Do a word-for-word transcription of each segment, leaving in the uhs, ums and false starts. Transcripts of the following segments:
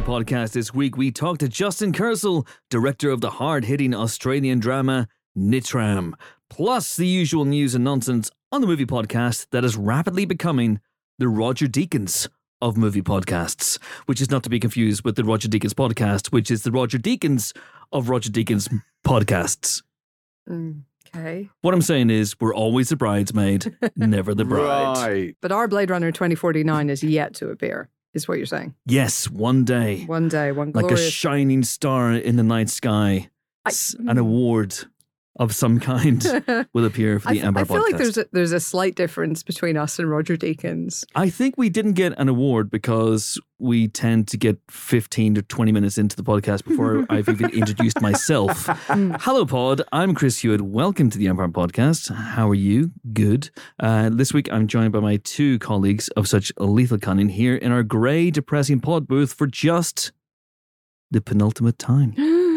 Podcast this week, we talk to Justin Kurzel, director of the hard-hitting Australian drama Nitram, plus the usual news and nonsense on the movie podcast that is rapidly becoming the Roger Deakins of movie podcasts, which is not to be confused with the Roger Deakins podcast, which is the Roger Deakins of Roger Deakins podcasts. Mm, okay. What I'm saying is we're always the bridesmaid, never the bride. Right. But our Blade Runner twenty forty-nine is yet to appear, is what you're saying. Yes, one day. One day, one Like glorious... a shining star in the night sky. I- An award of some kind will appear for the I, Empire I feel podcast. like there's a, there's a slight difference between us and Roger Deakins. I think we didn't get an award because we tend to get fifteen to twenty minutes into the podcast before I've even introduced myself. Hello, Pod. I'm Chris Hewitt. Welcome to the Empire Podcast. How are you? Good. Uh, this week, I'm joined by my two colleagues of such lethal cunning here in our grey, depressing pod booth for just the penultimate time.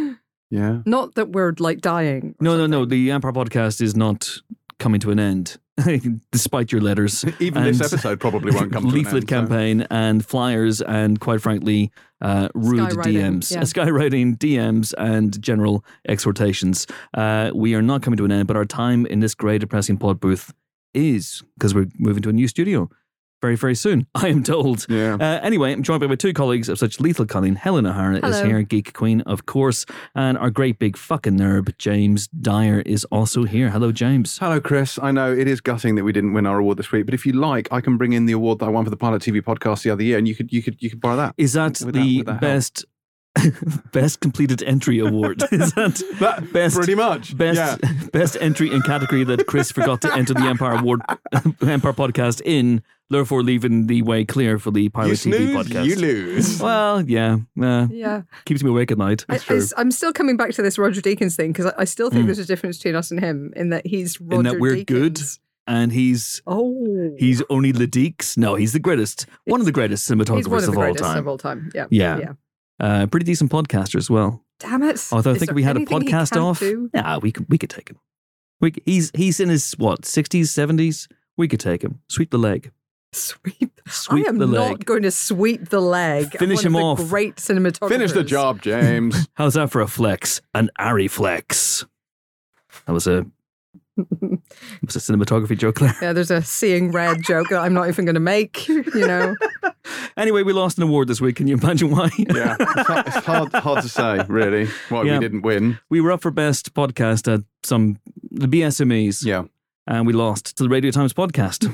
Yeah. Not that we're like dying. or No, no, no. something. The Empire Podcast is not coming to an end, despite your letters. Even this and episode probably won't come to an leaflet end, so- campaign and flyers and, quite frankly, uh, rude Skywriting, D Ms. yeah. Uh, skywriting, D Ms, and general exhortations. Uh, we are not coming to an end, but our time in this grey, depressing pod booth is, because we're moving to a new studio very, very soon, I am told. Yeah. Uh, anyway, I'm joined by my two colleagues of such lethal cunning. Helen O'Hara is Hello. here, Geek Queen, of course, and our great big fucking nerd, James Dyer, is also here. Hello, James. Hello, Chris. I know it is gutting that we didn't win our award this week, but if you like, I can bring in the award that I won for the Pilot T V podcast the other year, and you could you could you could borrow that. Is that With that- the with that help. best best completed entry award? Is that That- best pretty much. best Yeah. best entry in category that Chris forgot to enter the Empire Award Empire podcast in, therefore leaving the way clear for the You Pilot T V snooze, podcast? you lose. Well, yeah, uh, Yeah. keeps me awake at night. I, true. I'm still coming back to this Roger Deakins thing because I, I still think there's a difference between us and him in that he's Roger In that we're Deakins. good? And he's Oh. he's only the Deeks. No, he's the greatest, one of the greatest cinematographers He's one of the of all greatest time. of all time. Yeah. Yeah. Yeah. Uh, pretty decent podcaster as well. Damn it. Although I Is think there we had a anything he podcast can't off. do? Yeah, we could we could take him. We c- he's he's in his what sixties, seventies. We could take him. Sweep the leg. Sweep. Sweep I am the not leg. going to sweep the leg. of Finish one him of the off. Great cinematographers. Finish the job, James. How's that for a flex? An Ari flex. That was a it was a cinematography joke there. Yeah, there's a seeing red joke that I'm not even going to make. You know. Anyway, we lost an award this week. Can you imagine why? Yeah, it's hard, it's hard, hard to say, really, why Yeah. we didn't win. We were up for best podcast at some the B S M Es, Yeah. and we lost to the Radio Times podcast.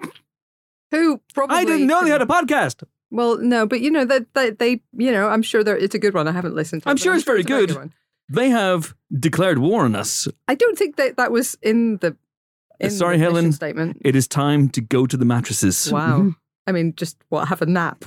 Who probably I didn't know they had a podcast. Well, no, but you know that they, they, you know, I'm sure they're, it's a good one. I haven't listened to it. I'm but sure it's very a very good. one. They have declared war on us. I don't think that that was in the. In Sorry, the Helen. mission statement. It is time to go to the mattresses. Wow. I mean, just what? Have a nap.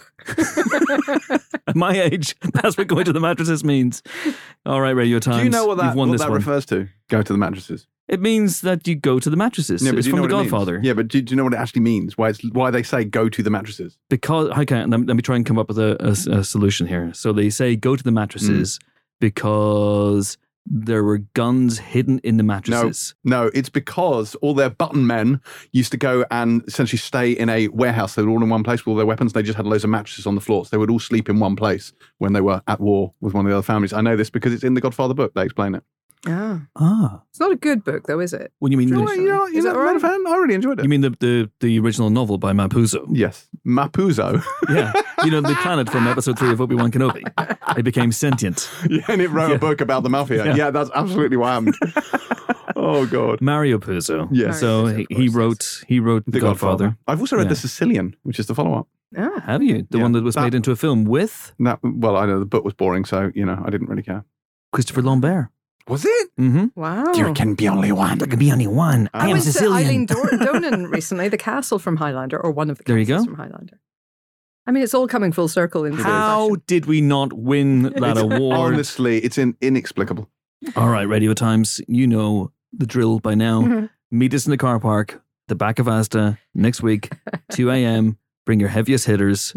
At my age, that's what going to the mattresses means. All right, Radio Times. Do you know what that, You've won what this that one. refers to? Go to the mattresses. It means that you go to the mattresses. Yeah, but it's do you from know The what it means? Godfather. Yeah, but do, do you know what it actually means? Why it's why they say go to the mattresses? Because, okay, let, let me try and come up with a, a, a solution here. So they say go to the mattresses Mm. because there were guns hidden in the mattresses. No, it's because all their button men used to go and essentially stay in a warehouse. They were all in one place with all their weapons. They just had loads of mattresses on the floor. So they would all sleep in one place when they were at war with one of the other families. I know this because it's in the Godfather book. They explain it. Ah, Ah. it's not a good book, though, is it? What do you mean? You know, the- what, you know, Is you're that not, not a right? fan? I really enjoyed it. You mean the, the, the original novel by Mapuzo? Yes. Mapuzo. Yeah. You know, the planet from episode three of Obi-Wan Kenobi. It became sentient. Yeah, and it wrote Yeah. a book about the mafia. Yeah. Yeah, that's absolutely what happened. Oh, God. Mario Puzo. Yes. So Mario Puzo, he, of he course, wrote he wrote The, Godfather. I've also read Yeah. The Sicilian, which is the follow-up. Ah, Have you? The Yeah. one that was That- made into a film with That, well, I know the book was boring, so, you know, I didn't really care. Christopher Lambert. Was it? Mm-hmm. wow. There can be only one. There can be only one. I I am went to Eileen Dor- Donan recently, the castle from Highlander, or one of the There you castles go. from Highlander. I mean, it's all coming full circle in How fashion. did we not win that It's- award? Honestly, it's in, inexplicable. All right, Radio Times, you know the drill by now. Mhm. Meet us in the car park, the back of Asda, next week, two a.m. Bring your heaviest hitters. Mm.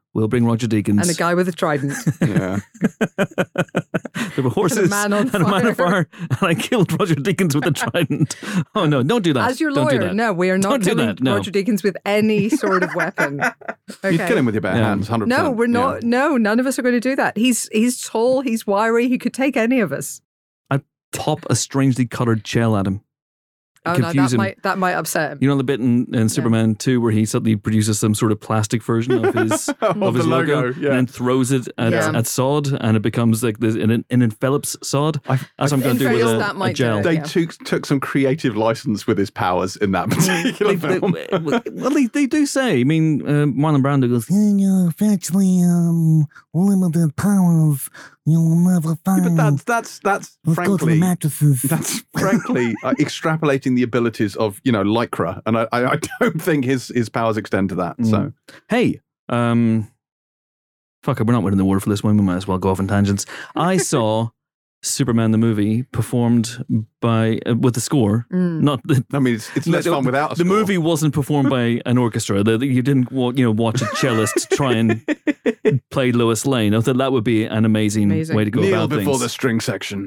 we'll bring Roger Deakins. And a guy with a trident. Yeah. There were horses And a man on and a man on fire. fire, and I killed Roger Deakins with a trident. Oh no, don't do that. As your Don't do lawyer, that. no, we are not Don't do killing that, no. Roger Deakins with any sort of weapon. Okay. You'd kill him with your bare Yeah. hands, one hundred percent. No, we're not. Yeah. No, none of us are going to do that. He's he's tall, he's wiry, he could take any of us. I'd pop a strangely coloured shell at him. Oh no, Confuse that him. might that might upset him. You know the bit in, in Superman two where he suddenly produces some sort of plastic version of his of, Of his the logo, logo, and yeah. then throws it at, Yeah. at Sod, and it becomes like this, it, it envelops Sod. I- That's what I'm going to do with Infernal, a, that a might do gel. it. They Yeah. took took some creative license with his powers in that particular They- film. they- well, they, they do say. I mean, uh, Marlon Brando goes, You know, virtually um, limited powers you will never find. but that's that's that's Let's go to the frankly mattresses. that's frankly uh, extrapolating the abilities of you know Lycra, and I, I, I don't think his his powers extend to that. So hey, um, fuck it, we're not winning the award for this one. We might as well go off on tangents. I saw Superman the movie performed by uh, with the score. Mm. Not the, I mean, it's, it's less the, fun without a the score. movie wasn't performed by an orchestra. The, the- you didn't wa- you know watch a cellist try and play Lois Lane. I thought that would be an amazing, Amazing. way to go Kneel about before the things. string section.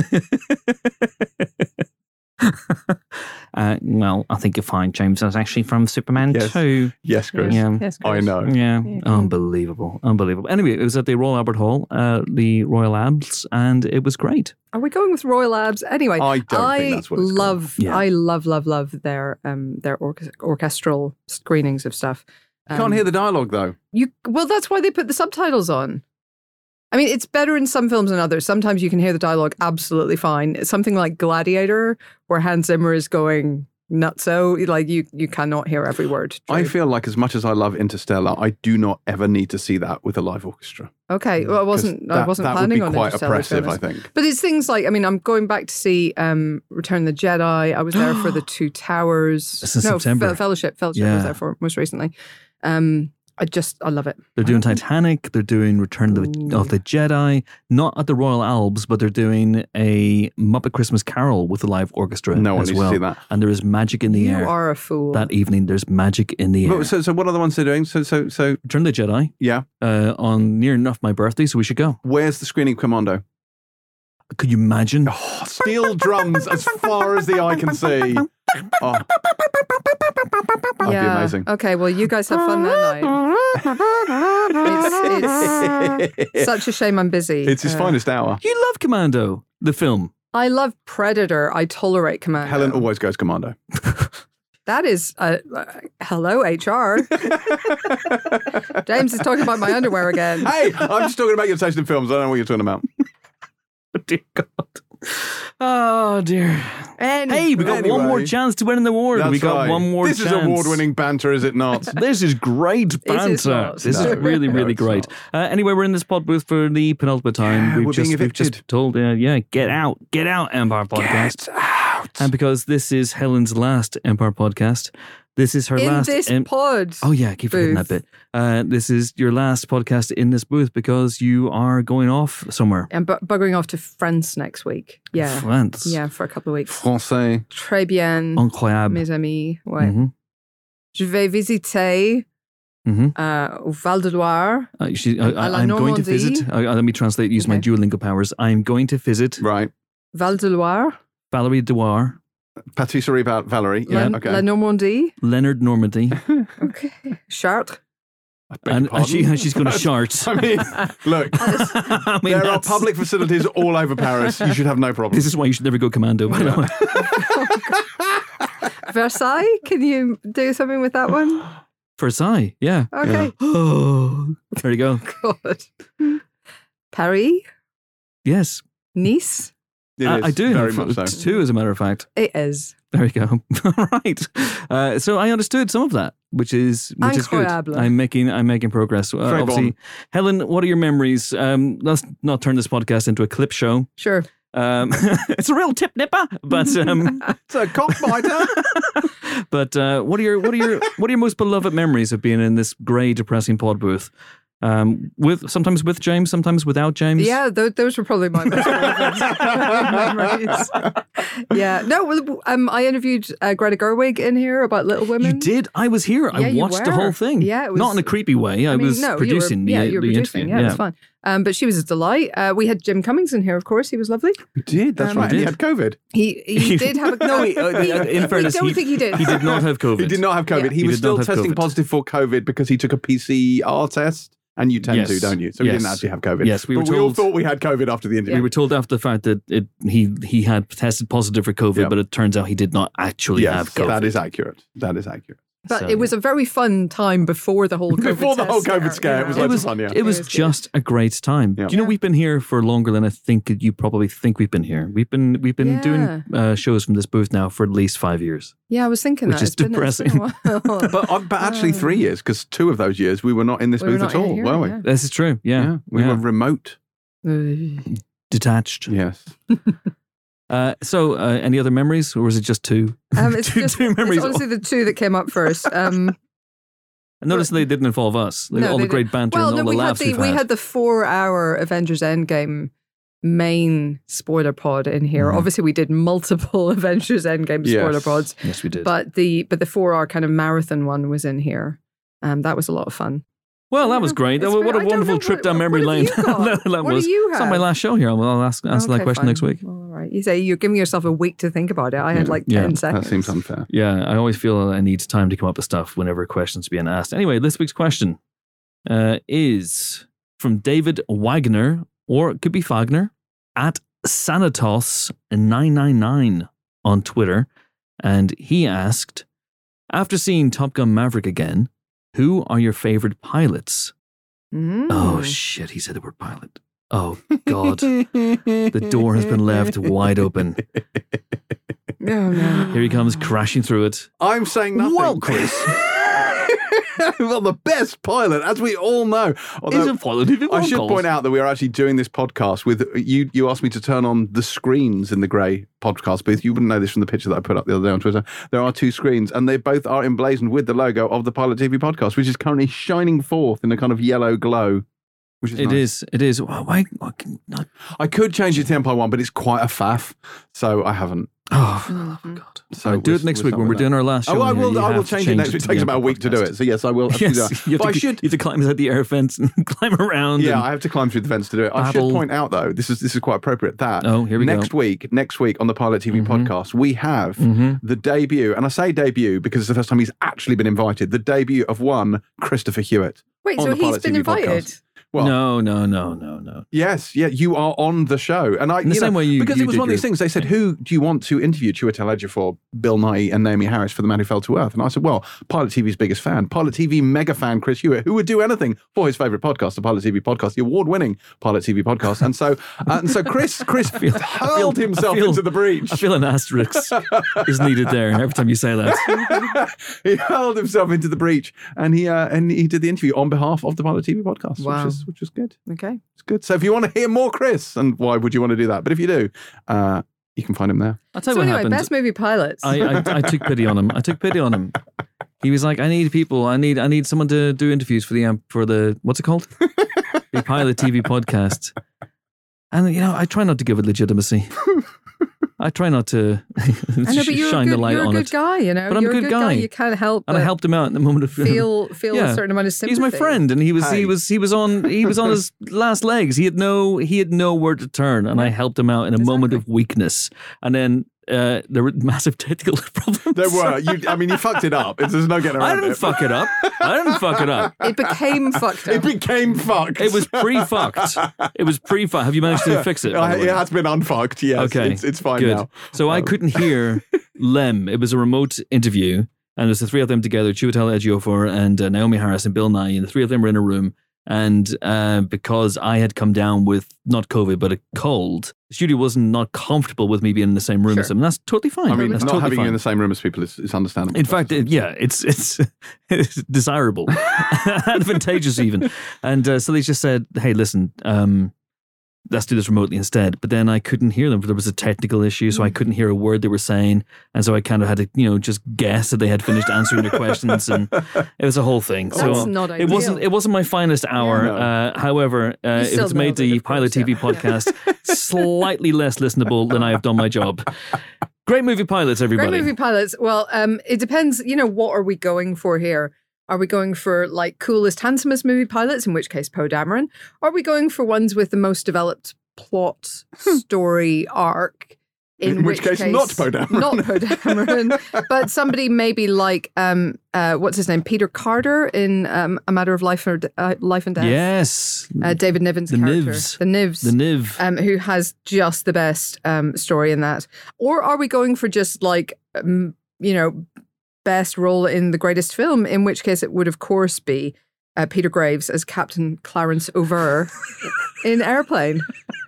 uh, well, I think you'll find James was actually from Superman Yes. two. Yes, Chris. Yeah. Yes, I Chris. know. Yeah, Yeah. unbelievable, unbelievable. Anyway, it was at the Royal Albert Hall, uh, the Royal Albs, and it was great. Are we going with Royal Labs anyway? I don't think that's what it's called. love, Yeah. I love, love, love their um their orches- orchestral screenings of stuff. Um, Can't hear the dialogue though. you. Well, that's why they put the subtitles on. I mean, it's better in some films than others. Sometimes you can hear the dialogue absolutely fine. Something like Gladiator, where Hans Zimmer is going nutso, like you you cannot hear every word. I True. feel like as much as I love Interstellar, I do not ever need to see that with a live orchestra. Okay, well, I 'Cause wasn't. I that- wasn't that planning would on be quite Interstellar, to be oppressive, I honest. think. But it's things like, I mean, I'm going back to see um, Return of the Jedi. I was there for the Two Towers. This is no, September. Fe- Fellowship. Fellowship I Yeah. was there for most recently. Um, I just, I love it. They're doing Titanic. They're doing Return of the, of the Jedi. Not at the Royal Albs, but they're doing a Muppet Christmas Carol with a live orchestra No one as needs well. to see that. And there is magic in the You air. are a fool. That evening, there's magic in the air. But so, so what are the ones they're doing? So, so, so, Return of the Jedi yeah. uh, on near enough my birthday, so we should go. Where's the screening commando? Could you imagine? Oh, steel drums as far as the eye can see. Oh, that'd be yeah. amazing. Okay, well, you guys have fun that night. It's, it's such a shame I'm busy. It's his Uh, finest hour. You love Commando, the film. I love Predator. I tolerate Commando. Helen always goes commando. That is, uh, uh, hello, H R. James is talking about my underwear again. Hey, I'm just talking about your taste in films. I don't know what you're talking about. Oh, dear God. Oh, dear. And Hey, we got Anyway. one more chance to win an award. That's we got right. one more This chance. is award-winning banter, is it not? This is great banter. Is it not? This No. is really, No, really it's great. Uh, anyway, we're in this pod booth for the penultimate time. Yeah, we've we're just, being we've just evicted. told, uh, yeah, get out, get out, Empire Podcast. Get out. And because this is Helen's last Empire Podcast, this is her in last. this em- pod. oh yeah, I keep forgetting that booth. bit. Uh, this is your last podcast in this booth because you are going off somewhere. I'm bu- buggering off to France next week. Yeah. France. Yeah, for a couple of weeks. Français. Très bien, Incroyable. mes amis. Ouais. Mhm. Je vais visiter Mhm. uh, au Val de Loire. Uh, she, I, À la I, I'm going to Normandie. visit. Uh, let me translate. Use my Okay. Duolingo powers. I'm going to visit Right. Val de Loire. Valerie Dewar, Patisserie Val- Valerie. Yeah, La, okay. La Normandie. Leonard Normandy, Okay. Chartres. I beg and your and she, pardon? she's going to shart. I mean, look, I mean, there are that's- public facilities all over Paris. You should have no problem. This is why you should never go commando, by the way. Versailles. Can you do something with that one? Versailles, yeah. Okay. Oh, there you go. Good. Paris. Yes, Nice. It I, is, I do very have much so. two, as a matter of fact. It is. There you go. All right. Uh, so I understood some of that, which is which is good. Incroyable. I'm making I'm making progress. Uh, Très obviously, bon. Helen, what are your memories? Um, let's not turn this podcast into a clip show. Sure. Um, it's a real tip nipper, but um, It's a cockbiter. but uh, what are your what are your what are your most beloved memories of being in this grey, depressing pod booth? Um, with sometimes with James, sometimes without James. Yeah, th- those were probably my most relevant memories. Yeah, no, well, um, I interviewed uh, Greta Gerwig in here about Little Women. You did. I was here. Yeah, I you watched the were. whole thing. Yeah, it was- not in a creepy way. I, I mean, was no, you producing were, yeah, the, you were the producing. interview. Yeah, it was fun. Um, but she was a delight. Uh, we had Jim Cummings in here, of course. He was lovely. We did. That's Um, right. And he did. had COVID. He he did have a No, he- uh, he- in we fairness, don't he- think he did. He did not have COVID. He did not have COVID. Yeah. He, He was did still not have testing COVID. positive for COVID because he took a P C R test. And you tend Yes. to, don't you? So we Yes. didn't actually have COVID. Yes, we were but we all told- thought we had COVID after the interview. We were told after the fact that it, he he had tested positive for COVID, Yeah. but it turns out he did not actually Yes, have COVID. that is accurate. That is accurate. But So- it was a very fun time before the whole COVID Before the whole test COVID scare, it was you loads know. of fun, yeah. It was It was good. just a great time. Yeah. Do you know Yeah. we've been here for longer than I think you probably think we've been here. We've been we've been Yeah. doing uh, shows from this booth now for at least five years. Yeah, I was thinking Which that. is It's been- it's been a while. But uh, but actually three years, because two of those years we were not in this We were booth not at all, here, were we? yeah. This is true. Yeah, we yeah. were remote. Uh, detached. Yes. Uh, so, uh, any other memories, or was it just two? Um, it's two, just, two it's memories. honestly the two that came up first. Um, I noticed they didn't involve us. Like, No, all they the great didn't. banter well, and no, all the we had laughs the we've we had. had the four-hour Avengers Endgame main spoiler pod in here. Mhm. Obviously, we did multiple Avengers Endgame spoiler Yes. pods, Yes, we did. but the but the four-hour kind of marathon one was in here. Um, that was a lot of fun. well, that was great. It's what very- a I don't wonderful know, trip what- down what memory have lane. you got? that, that What do was. you It's on my have? last show here. I'll I'll ask, answer that Okay, question fine. next week. All right. You say you're giving yourself a week to think about it. I had Yeah. like Yeah, ten that seconds. That seems unfair. Yeah, I always feel I need time to come up with stuff whenever a question's being asked. Anyway, this week's question uh, is from David Wagner, or it could be Fagner, at Sanatos nine nine nine on Twitter. And he asked, after seeing Top Gun Maverick again, who are your favorite pilots? Mm. Oh, shit, he said the word pilot. Oh, God. The door has been left wide open. Oh, no. Here he comes crashing through it. I'm saying nothing. Well, Chris. well, the best pilot, as we all know. Although, Is a pilot if it I won't should call. point out that we are actually doing this podcast with you. You asked me to turn on the screens in the grey podcast booth. You wouldn't know this from the picture that I put up the other day on Twitter. There are two screens, and they both are emblazoned with the logo of the Pilot T V podcast, which is currently shining forth in a kind of yellow glow. Which is It nice. is. It is. Why? why why can not? I could change it to Empire One, but it's quite a faff, so I haven't. Oh, for the love of God. So All right, do we're- it next we're week when stuck we're with doing that. our last show. Oh, I here. will. You I will have to change it next to week. It the takes about a Empire week to do podcast. it. So yes, I will. have to do Yes, that. you have, But I to, should. you have to climb inside the air fence and climb around. Yeah, and- I have to climb through the fence to do it. I Babble. should point out though, this is this is quite appropriate. That Oh, here we go. next week, next week on the Pilot T V Mhm. podcast, we have Mhm. the debut, and I say debut because it's the first time he's actually been invited. The debut of one Christopher Hewitt. Wait, on so the he's Pilot been T V invited? podcast. Well, no, no, no, no, no. yes, yeah, you are on the show, and I In the you same know, way you- because you it was did one of these your things. They said, "Who do you want to interview Chiwetel Ejiofor, Bill Nighy, and Naomi Harris for The Man Who Fell to Earth?" And I said, "Well, Pilot T V's biggest fan, Pilot T V mega fan, Chris Hewitt, who would do anything for his favorite podcast, the Pilot T V podcast, the award-winning Pilot T V podcast." And so, uh, and so, Chris, Chris feel- I hurled feel- I himself feel- into the breach. I feel an asterisk is needed there every time you say that. he hurled himself into the breach, and he uh, and he did the interview on behalf of the Pilot T V podcast, Wow. which is which was good. Okay. It's good. So if you want to hear more Chris, and why would you want to do that? But if you do, uh, you can find him there. I'll tell you So what anyway, happened. best movie pilots. I, I, I took pity on him. I took pity on him. He was like, "I need people. I need I need someone to do interviews for the um, for the what's it called, the Pilot T V podcast." And you know, I try not to give it legitimacy. I try not to I know, but you're shine a good, the light you're a on good it. guy, you know. But I'm a you're good guy. You can't help And but I helped him out in the moment of feel feel Yeah. a certain amount of sympathy. He's my friend, and he was Hey. he was he was on he was on his last legs. He had no he had nowhere to turn, and I helped him out in a moment of weakness. And then uh, there were massive technical problems. There were. You, I mean, you fucked it up. It's, there's no getting around I didn't it. fuck it up. I didn't fuck it up. It became fucked It up. became fucked. It was pre-fucked. It was pre-fucked. Have you managed to fix it? by Uh, the way? it has been unfucked. Yes. Okay, It's, it's fine Good. now. So I Um, couldn't hear Lem. It was a remote interview, and there's the three of them together: Chiwetel Ejiofor and uh, Naomi Harris and Bill Nighy, and the three of them were in a room. And uh, because I had come down with not COVID but a cold, the studio wasn't not comfortable with me being in the same room Sure. as them. And that's totally fine. I mean, that's not totally having fine. you in the same room as people is, is understandable. In fact, it, yeah, it's it's, it's desirable, advantageous even. And uh, so they just said, "Hey, listen, um, let's do this remotely instead. But then I couldn't hear them. There was a technical issue, so I couldn't hear a word they were saying. And so I kind of had to, you know, just guess that they had finished answering their questions. And it was a whole thing. That's so not it wasn't ideal. it wasn't my finest hour. No. Uh, however, uh, You still it's made nailed it, the of Pilot course, T V yeah. podcast slightly less listenable than I have done my job. Great movie pilots, everybody. Great movie pilots. Well, um, it depends. You know, what are we going for here? Are we going for like coolest, handsomest movie pilots, in which case Poe Dameron? Or are we going for ones with the most developed plot, story arc? In, In which case, not Poe Dameron. Not Poe Dameron, but somebody maybe like um, uh, what's his name, Peter Carter in um, A Matter of Life or uh, Life and Death. Yes. uh, David Niven's The character, Nivs. the Nivs, The Niv. um, who has just the best um, story in that. Or are we going for just like, um, you know, best role in the greatest film, in which case it would, of course, be uh, Peter Graves as Captain Clarence Over in Airplane.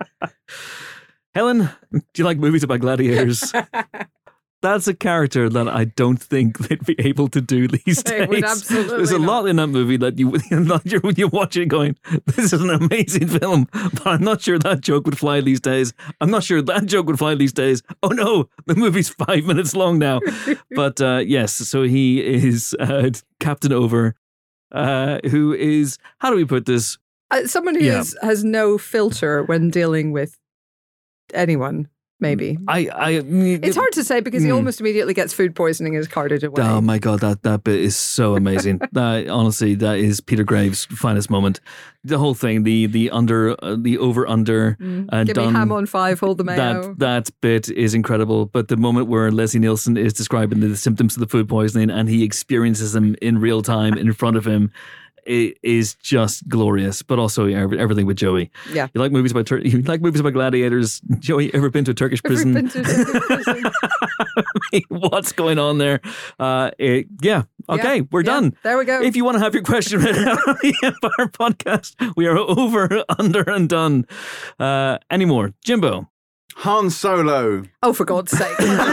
Helen, do you like movies about gladiators? That's a character that I don't think they'd be able to do these They days. would absolutely There's a not. lot in that movie that you, when you watch it going, this is an amazing film, but I'm not sure that joke would fly these days. I'm not sure that joke would fly these days. Oh no, the movie's five minutes long now. But uh, yes, so he is uh, Captain Over, uh, who is, how do we put this? Uh, someone who Yeah. is, has no filter when dealing with anyone, maybe. I, I, It's hard to say because he Mm. almost immediately gets food poisoning and is carted away. Oh my god, that, that bit is so amazing. that honestly, that is Peter Graves' finest moment. The whole thing, the the under, uh, the over under, Mm. uh, Give done. me ham on five, hold the mayo. that that bit is incredible. But the moment where Leslie Nielsen is describing the symptoms of the food poisoning and he experiences them in real time in front of him, it is just glorious. But also every- everything with Joey. Yeah. You like movies about Tur- you like movies about gladiators. Joey, ever been to a Turkish Ever prison? been to a Turkish prison? What's going on there? Uh, it, yeah. Okay, Yeah, we're yeah. done. There we go. If you want to have your question read out on the Empire podcast, we are over, under, and done. Uh, any more? Jimbo. Han Solo. Oh, for God's sake.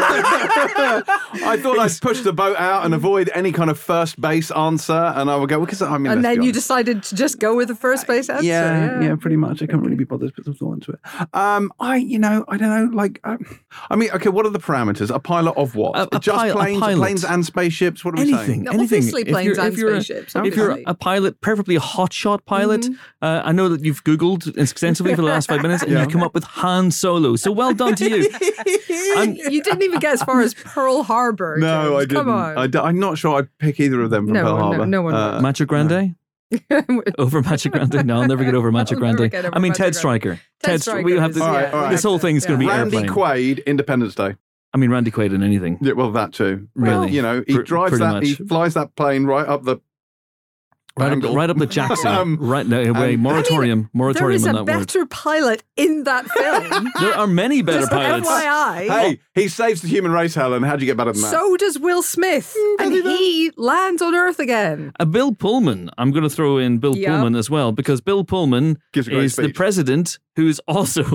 I thought I'd push the boat out and avoid any kind of first base answer, and I would go, because I mean, and let's then be you honest. decided to just go with the first base answer. Yeah, yeah, pretty much. I can't really be bothered to put some thought into it. Um, I, you know, I don't know. Like, um, I mean, okay, what are the parameters? A pilot of what? A- a Just pi- a planes, pilot. planes and spaceships. What are we Anything, saying? No, anything. obviously If planes you're- and if you're a- spaceships, If you're obviously. a pilot, preferably a hotshot pilot, Mm-hmm. uh, I know that you've Googled extensively for the last five minutes and Yeah. you've come up with Han Solo. So well done to you. I'm, You didn't even get as far as Pearl Harbor. No, James. I didn't. Come on. I d- I'm not sure I'd pick either of them from No Pearl one- no- Harbor. no one Uh, would. Macho Grande? Over Macho Grande? No, I'll never get over Macho I'll never Grande. get over I mean, Macho Ted Grande. Stryker. Ted Str- Stryker we have is- this, All right, all right. this whole thing's going to be Randy airplane. Quaid, Independence Day. I mean, Randy Quaid in anything. Yeah, well, that too. Really? You know, he Pr- drives pretty that, he much. flies that plane right up the Right up, angle. right up the Jackson. Um, right no, wait, um, moratorium. There moratorium is on a that word. better pilot in that film. There are many better Just pilots. F Y I. Hey, he saves the human race, Helen. How'd you get better than that? So does Will Smith. and does he he lands on Earth again. Uh, Bill Pullman. I'm going to throw in Bill Yeah. Pullman as well because Bill Pullman Gives a great is the speech. president who's also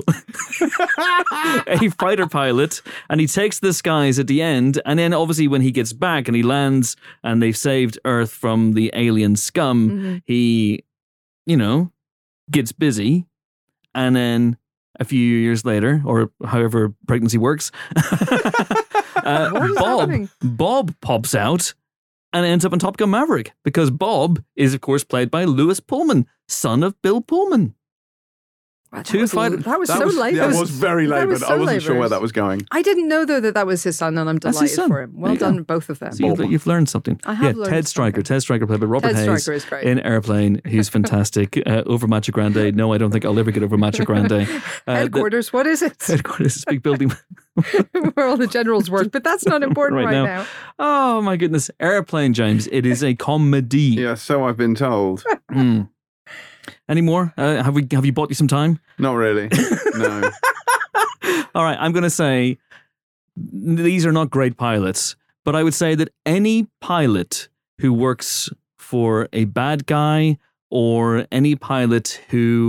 a fighter pilot, and he takes the skies at the end. And then, obviously, when he gets back and he lands and they've saved Earth from the alien scum, Mm-hmm. he, you know, gets busy. And then a few years later, or however pregnancy works, uh, What is Bob happening? Bob pops out and ends up in Top Gun Maverick because Bob is, of course, played by Lewis Pullman, son of Bill Pullman. Wow, Two that was, fight- that was that so was, late. that was very that laboured. was I so wasn't sure where laboured. that was going. I didn't know though that that was his son, and I'm That's his delighted son. for him. There Well you go. done, both of them. So you've, you've learned something. I have yeah, learned Ted Stryker. something. Ted Stryker played by Robert Ted Hayes Stryker is great. in Airplane. He's fantastic. Uh, over Macho Grande. No, I don't think I'll ever get over Macho Grande. Uh, the- Headquarters, what is it? Headquarters is a big building. Where all the generals work, but that's not important Right right, now. now. Oh my goodness. Airplane, James. It is a comedy. Yeah, so I've been told. Mm. Any more? Uh, have we? Have you bought you some time? Not really. No. All right, I'm going to say these are not great pilots, but I would say that any pilot who works for a bad guy or any pilot who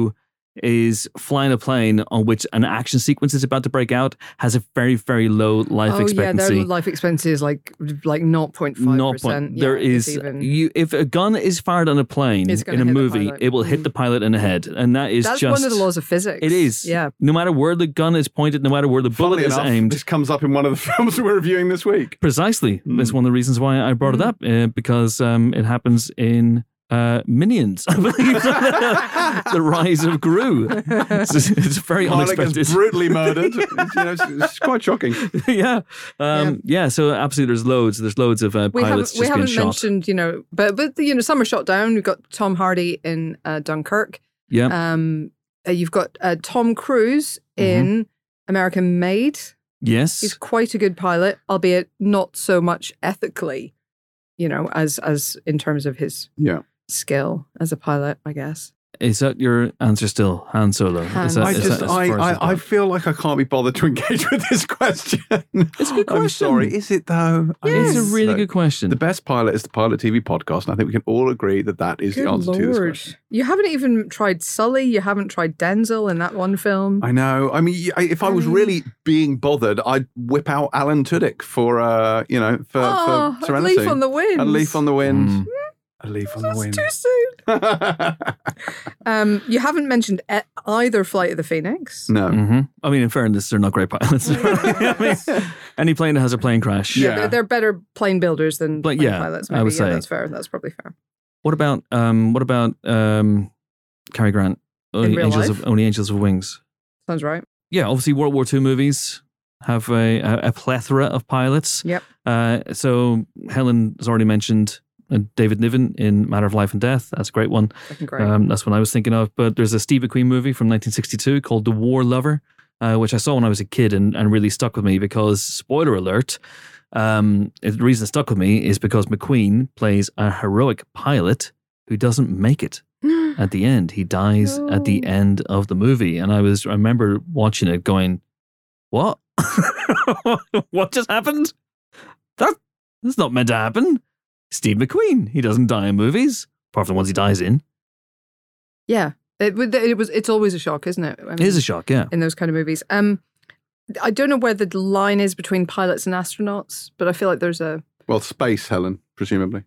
is flying a plane on which an action sequence is about to break out has a very, very low life oh, expectancy. yeah, their life expectancy is like like zero point five percent. There is even, you if a gun is fired on a plane It's in gonna a hit the movie, pilot. it will hit Mm. the pilot in the head, and that is that's just one of the laws of physics. It is. Yeah. No matter where the gun is pointed, no matter where the bullet Funnily is enough, aimed. this comes up in one of the films we're reviewing this week. Precisely. Mm. That's one of the reasons why I brought it up, uh, because um, it happens in uh, Minions, I believe. The Rise of Gru. It's, it's very Pilot unexpected. gets brutally murdered. you know, it's, it's quite shocking. yeah. Um, yeah. So absolutely, there's loads. There's loads of uh, We haven't, pilots we just being haven't shot. mentioned, you know, but but you know, some are shot down. We've got Tom Hardy in uh, Dunkirk. Yeah. Um, uh, you've got uh, Tom Cruise in American Made. Yes. He's quite a good pilot, albeit not so much ethically, you know, as as in terms of his Yeah. skill as a pilot, I guess. Is that your answer still? Han Solo. Han Is that, I is just, that as I, far as I, you've I got? feel like I can't be bothered to engage with this question. It's a good I'm question. sorry. Is it though? I It's a mean, really look, good question. The best pilot is the Pilot T V podcast, and I think we can all agree that that is Good the answer to this Lord. question. You haven't even tried Sully. You haven't tried Denzel in that one film. I know. I mean, y- if I was Mm. really being bothered, I'd whip out Alan Tudyk for, uh, you know, for, oh, for a Serenity. leaf on the wind. A leaf on the wind. Mm. A leaf on the That's wind. too soon. Um, you haven't mentioned e- either Flight of the Phoenix. no. hmm I mean, in fairness, they're not great pilots. I mean, any plane that has a plane crash. Yeah. They're, they're better plane builders than But plane yeah, pilots. I Maybe. would yeah, say. that's fair. That's probably fair. What about um? What about um? Cary Grant. Only real Angels life? of Only Angels of Wings. Sounds right. Yeah, obviously World War Two movies have a, a, a plethora of pilots. Yep. Uh, so Helen has already mentioned uh, David Niven in Matter of Life and Death. That's a great one. Fucking great. Um, that's what I was thinking of. But there's a Steve McQueen movie from nineteen sixty-two called The War Lover, uh, which I saw when I was a kid and, and really stuck with me because, spoiler alert, um, the reason it stuck with me is because McQueen plays a heroic pilot who doesn't make it at the end. He dies at the No. end of the movie. And I was, I remember watching it going, what? What just happened? That, that's not meant to happen. Steve McQueen, he doesn't die in movies, apart from the ones he dies in. yeah. It, would- it was. It's always a shock, isn't it? I It is mean, a shock, yeah. in those kind of movies. Um, I don't know where the line is between pilots and astronauts, but I feel like there's a. Well, space, Helen, presumably.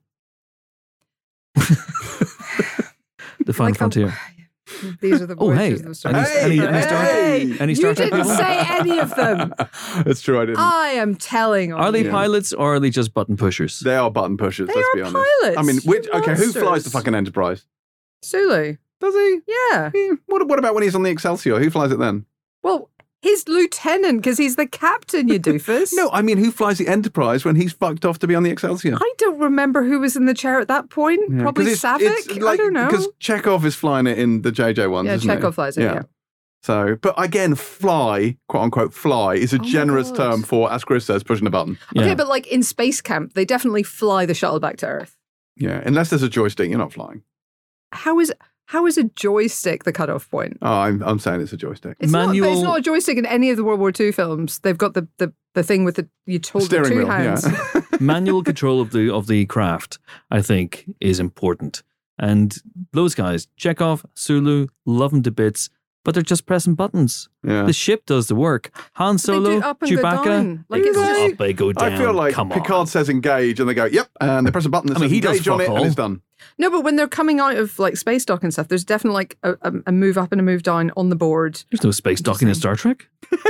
The Final like, um, Frontier. These are the Oh, hey. voyages of the Star Any- Trek. any- any Star- Hey! any You Star Trek didn't people? say any of them. That's true, I didn't. I am telling on Are they you. pilots or are they just button pushers? They are button pushers, They let's are be honest. pilots, I mean, which, you okay, who flies the monsters. fucking Enterprise? Sulu. Does he? Yeah. Eh, What, what about when he's on the Excelsior? Who flies it then? Well, his lieutenant, because he's the captain, you doofus. No, I mean, who flies the Enterprise when he's fucked off to be on the Excelsior? I don't remember who was in the chair at that point. Yeah, 'cause Probably it's- Savick. it's like- I don't know. Because Chekhov is flying it in the J J ones, Yeah, isn't Chekhov he? flies it, yeah. So, but again, fly, quote unquote, fly is a Oh my generous God. term for, as Chris says, pushing a button. Yeah. Okay, but like in Space Camp, they definitely fly the shuttle back to Earth. Yeah, unless there's a joystick, you're not flying. How is how is a joystick the cutoff point? Oh, I'm, I'm saying it's a joystick. It's not, but Manual- it's not a joystick in any of the World War Two films. They've got the, the, the thing with the you hold the Steering two wheel, hands. yeah. Manual control of the of the craft, I think, is important. And those guys, Chekhov, Sulu, love them to bits, but they're just pressing buttons. yeah. The ship does the work. Han But they do Solo, up and go Chewbacca, down. Like, they it's go just- up, they go down. I feel like Come on. Picard says engage, and they go, yep, and they press a button that I mean, says he does engage on fuck it, all. and it's done. No, but when they're coming out of like space dock and stuff, there's definitely like a, a, a move up and a move down on the board. There's no space docking in Star Trek.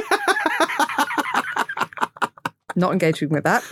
Not engaging with that.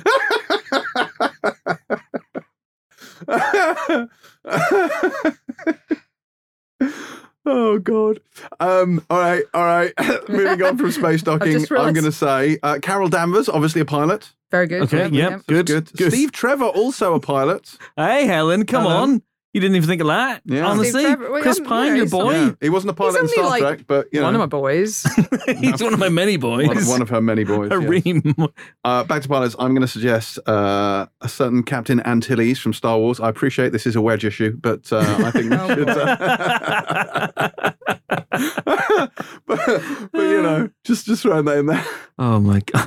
Oh God! Um, all right, all right. Moving on from space docking, just I'm realised- going to say uh, Carol Danvers, obviously a pilot. Very good. Okay, Yeah, yep. yeah. Good, Good. good. Steve Trevor, also a pilot. Hey, Helen, come Hello. on. You didn't even think of that. Yeah. Honestly, Steve Trevor- well, Chris um, Pine, yeah, your he's boy. Yeah, he wasn't a pilot in only Star like Trek, but you know, One of my boys. He's one of my many boys. one, one of her many boys. a yes. ream. Uh, back to pilots, I'm going to suggest uh, a certain Captain Antilles from Star Wars. I appreciate this is a wedge issue, but uh, I think we Oh, should. Uh, but, but you know, just just throwing that in there. Oh my god.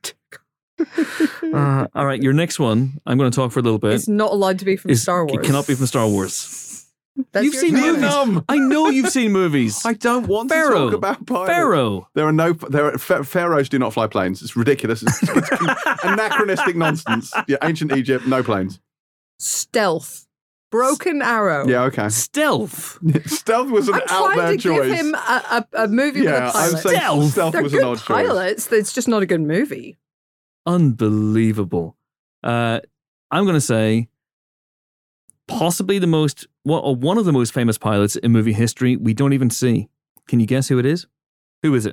Uh, all right, your next one. I'm going to talk for a little bit. It's not allowed to be from is- Star Wars. It cannot be from Star Wars. That's You've your seen choice. movies. Numb. I know you've seen movies. I don't want Pharaoh. to talk about pilots. Pharaoh. There are no there are, pha- pharaohs do not fly planes. It's ridiculous. It's, it's anachronistic nonsense. Yeah, ancient Egypt, no planes. Stealth. Broken Arrow. Yeah, okay. Stealth. Stealth was an I'm out trying there to choice. give him a, a, a movie yeah, with a I'm pilot. saying Stealth. Stealth They're was good an odd choice. pilots. It's just not a good movie. Unbelievable. Uh, I'm going to say possibly the most, well, or one of the most famous pilots in movie history we don't even see. Can you guess who it is? Who is it?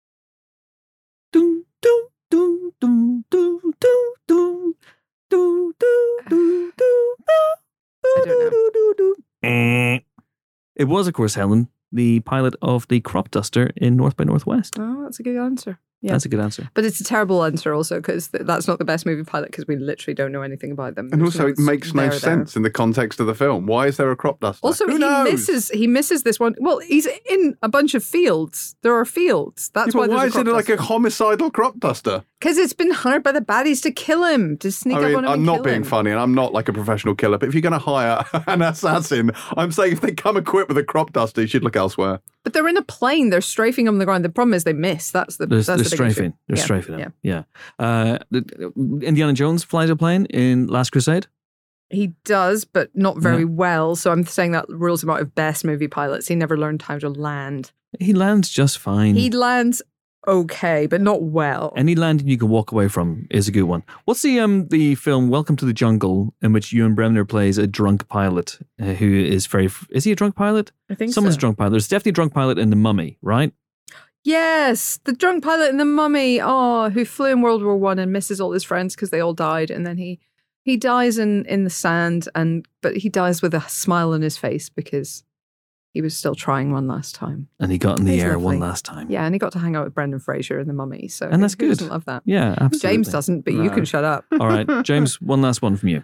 Doo, doo, doo, doo, doo, doo, doo, doo, doo, doo, doo, I don't know. doo, doo, doo. Eh. It was, of course, Helen, the pilot of the crop duster in North by Northwest. Oh, that's a good answer. Yeah. That's a good answer. But it's a terrible answer also because th- that's not the best movie pilot because we literally don't know anything about them. And There's also, it notes makes no there, there. sense in the context of the film. Why is there a crop duster? Also, Who he knows? misses he misses this one. Well, he's in a bunch of fields. There are fields. That's Yeah, why but why there's is it like a homicidal crop duster? because it's been hired by the baddies to kill him, to sneak I up mean, on him. I'm and not kill being him. funny, and I'm not like a professional killer. But if you're going to hire an assassin, I'm saying if they come equipped with a crop duster, you should look elsewhere. But they're in a plane. They're strafing on the ground. The problem is they miss. That's the They're, that's they're the big strafing. issue. They're Yeah, strafing yeah. him. Yeah. Uh, the- Indiana Jones flies a plane in Last Crusade. He does, but not very well. So I'm saying that rules him out of best movie pilots. He never learned how to land. He lands just fine. He lands okay, but not well. Any landing you can walk away from is a good one. What's the um the film Welcome to the Jungle in which Ewan Bremner plays a drunk pilot uh, who is very is he a drunk pilot? I think Someone's so. a drunk pilot. There's definitely a drunk pilot in The Mummy, right? Yes, the drunk pilot in The Mummy. Oh, who flew in World War One and misses all his friends because they all died, and then he he dies in in the sand, and but he dies with a smile on his face because he was still trying one last time. And he got in the He's air lovely. one last time. Yeah, and he got to hang out with Brendan Fraser in The Mummy. So And that's who doesn't good. love that? Yeah, absolutely. James doesn't, but you No. can shut up. All right, James, one last one from you.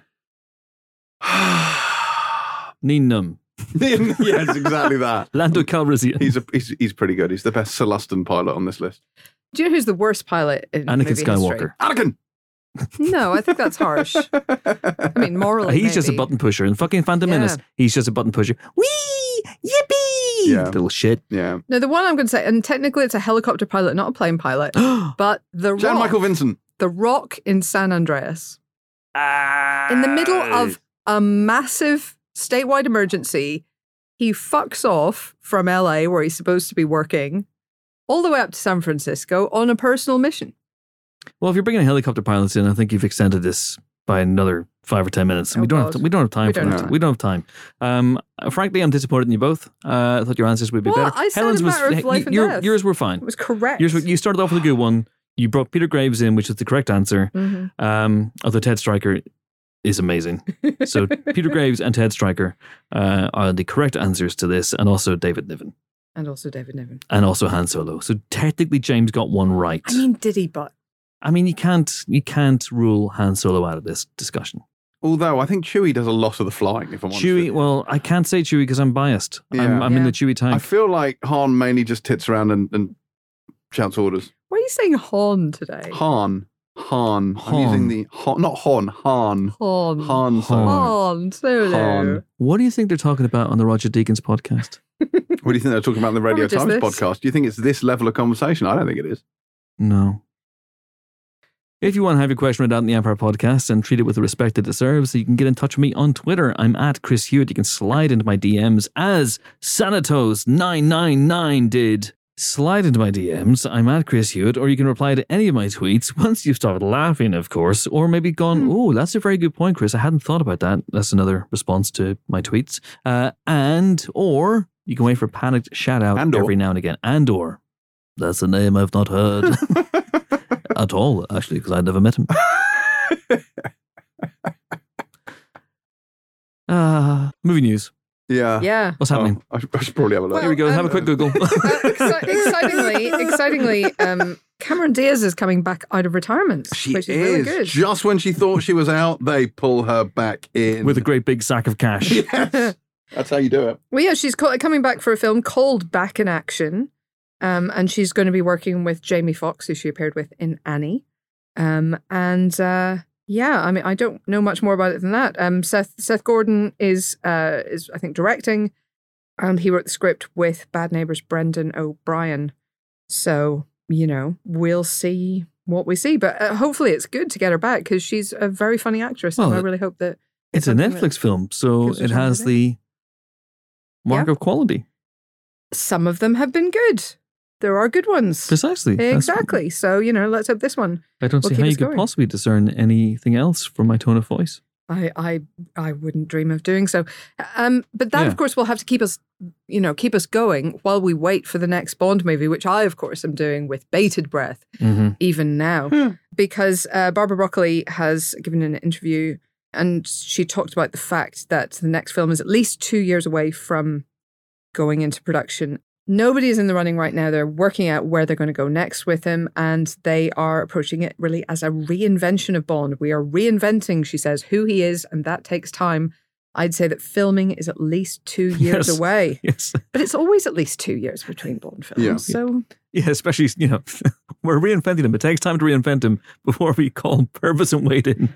Neenum. Yes, exactly that. Lando Calrissian. He's a he's, he's pretty good. He's the best Celestin pilot on this list. Do you know who's the worst pilot in Anakin movie Skywalker. Anakin. history? No, I think that's harsh. I mean, morally, He's just a maybe. button pusher. In fucking Phantom Yeah. Menace, he's just a button pusher. Whee! Yippee! Yeah. Little shit. Yeah. No, the one I'm going to say, and technically it's a helicopter pilot, not a plane pilot, but the Jan Rock, Michael Vincent. the Rock in San Andreas, in the middle of a massive statewide emergency, he fucks off from L A, where he's supposed to be working, all the way up to San Francisco on a personal mission. Well, if you're bringing helicopter pilots in, I think you've extended this by another five or ten minutes. Oh, we don't have God. to, we don't have time We for don't that. have time. We don't have time. Um, frankly, I'm disappointed in you both. Uh, I thought your answers would be Well, better. I said a matter of life and your- death. yours were fine. It was correct. Yours, were- you started off with a good one. You brought Peter Graves in, which is the correct answer. Mhm. Um, although Ted Stryker is amazing. So Peter Graves and Ted Stryker uh, are the correct answers to this, and also David Niven, And also David Niven. and also Han Solo. So technically, James got one right. I mean, did he, but I mean, you can't you can't rule Han Solo out of this discussion. Although I think Chewie does a lot of the flying. If I'm honest with Chewie, you. well, I can't say Chewie because I'm biased. I'm, Yeah. I'm in Yeah. the Chewie I tank. feel like Han mainly just tits around and, and shouts orders. why are you saying Han today? Han, Han. Han. I'm using the Han, not Han, Han, Han. Han. Han. Solo. Han Solo. Han. What do you think they're talking about on the Roger Deakins podcast? What do you think they're talking about in the Radio Probably just Times this. podcast? Do you think it's this level of conversation? I don't think it is. No. If you want to have your question read out in the Empire podcast and treat it with the respect it deserves, you can get in touch with me on Twitter. I'm at Chris Hewitt. You can slide into my D Ms as Sanatos nine nine nine did. Slide into my D Ms. I'm at Chris Hewitt, or you can reply to any of my tweets once you've started laughing, of course, or maybe gone, oh, that's a very good point, Chris. I hadn't thought about that. That's another response to my tweets. Uh, and, or you can wait for panicked shout out And or. every now and again. And, or. That's a name I've not heard. At all, actually, because I'd never met him. uh, movie news. Yeah. Yeah. What's happening? Oh, I, should, I should probably have a look. Here we go. um, have a quick Google. Uh, exci- excitingly, excitingly, um, Cameron Diaz is coming back out of retirement, She which is, is. really good. Just when she thought she was out, they pull her back in. With a great big sack of cash. Yes. That's how you do it. Well, yeah, she's co- coming back for a film called Back in Action, um, and she's going to be working with Jamie Foxx, who she appeared with in Annie. Um, and uh, Yeah, I mean, I don't know much more about it than that. Um, Seth Seth Gordon is uh is I think directing, and he wrote the script with Bad Neighbours' Brendan O'Brien. So you know, we'll see what we see, but uh, hopefully it's good to get her back because she's a very funny actress. Well, and I really hope that It's a something Netflix that film, so gives her it something has to do. the mark Yeah. of quality. some of them have been good. There are good ones. Precisely. That's- Exactly. So you know, let's hope this one. I don't will see keep how you us could going. possibly discern anything else from my tone of voice. I, I, I wouldn't dream of doing so. Um, but that, Yeah. of course, will have to keep us, you know, keep us going while we wait for the next Bond movie, which I, of course, am doing with bated breath, Mm-hmm. even now, because uh, Barbara Broccoli has given an interview and she talked about the fact that the next film is at least two years away from going into production. Nobody is in the running right now. They're working out where they're going to go next with him, and they are approaching it really as a reinvention of Bond. We are reinventing, she says, who he is, and that takes time. I'd say that filming is at least two years Yes. away, Yes. but it's always at least two years between Bond films. Yeah. So Yeah, especially, you know, we're reinventing him. It takes time to reinvent him before we call Purvis and Wade in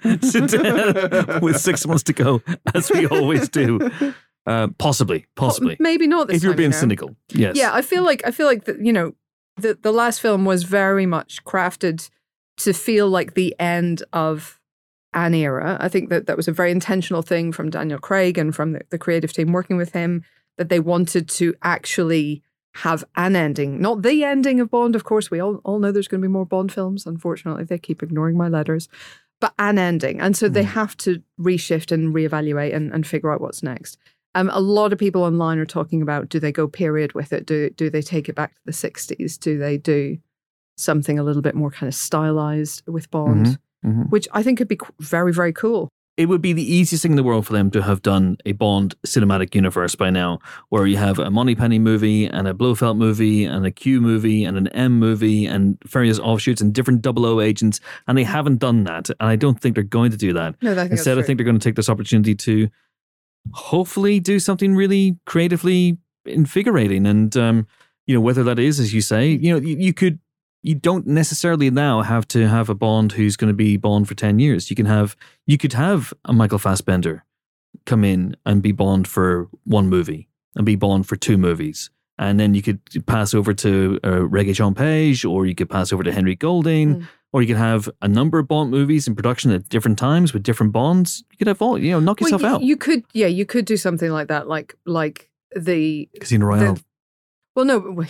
with six months to go, as we always do. Uh, possibly, possibly. maybe not this if you're time, being you know. cynical, yes. Yeah, I feel like I feel like the, you know, the the last film was very much crafted to feel like the end of an era. I think that that was a very intentional thing from Daniel Craig and from the, the creative team working with him, that they wanted to actually have an ending, not the ending of Bond. Of course, we all, all know there's going to be more Bond films. Unfortunately, they keep ignoring my letters, but an ending. And so they have to reshift and reevaluate and, and figure out what's next. Um, a lot of people online are talking about, do they go period with it? Do do they take it back to the sixties? Do they do something a little bit more kind of stylized with Bond? Mhm. Which I think could be qu- very, very cool. It would be the easiest thing in the world for them to have done a Bond cinematic universe by now, where you have a Moneypenny movie and a Blofeld movie and a Q movie and an M movie and various offshoots and different double O agents, and they haven't done that, and I don't think they're going to do that. No, I think Instead, I that's think they're going to take this opportunity to hopefully do something really creatively invigorating, and um, you know, whether that is, as you say, you know, you, you could. You don't necessarily now have to have a Bond who's going to be Bond for ten years. You can have, you could have a Michael Fassbender come in and be Bond for one movie and be Bond for two movies. And then you could pass over to uh, Regé-Jean Page, or you could pass over to Henry Golding, Mm. or you could have a number of Bond movies in production at different times with different Bonds. You could have all, you know, knock yourself well, you, out. you could, yeah, you could do something like that, like like the Casino Royale. the- Well, no,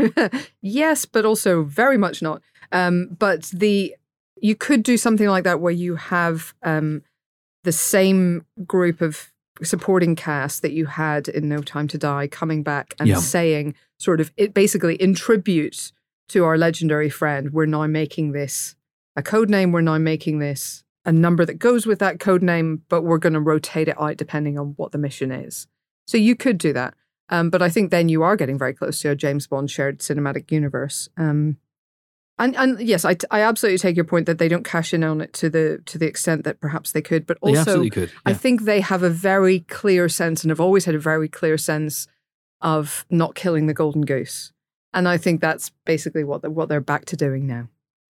yes, but also very much not. Um, but the you could do something like that where you have um, the same group of supporting cast that you had in No Time to Die coming back and Yeah. saying, sort of, it basically in tribute to our legendary friend, we're now making this a code name. We're now making this a number that goes with that code name, but we're going to rotate it out depending on what the mission is. So you could do that. Um, but I think then you are getting very close to a James Bond shared cinematic universe. Um, and and yes, I, I absolutely take your point that they don't cash in on it to the to the extent that perhaps they could. But They also, absolutely could. I Yeah. think they have a very clear sense and have always had a very clear sense of not killing the golden goose. And I think that's basically what they're, what they're back to doing now.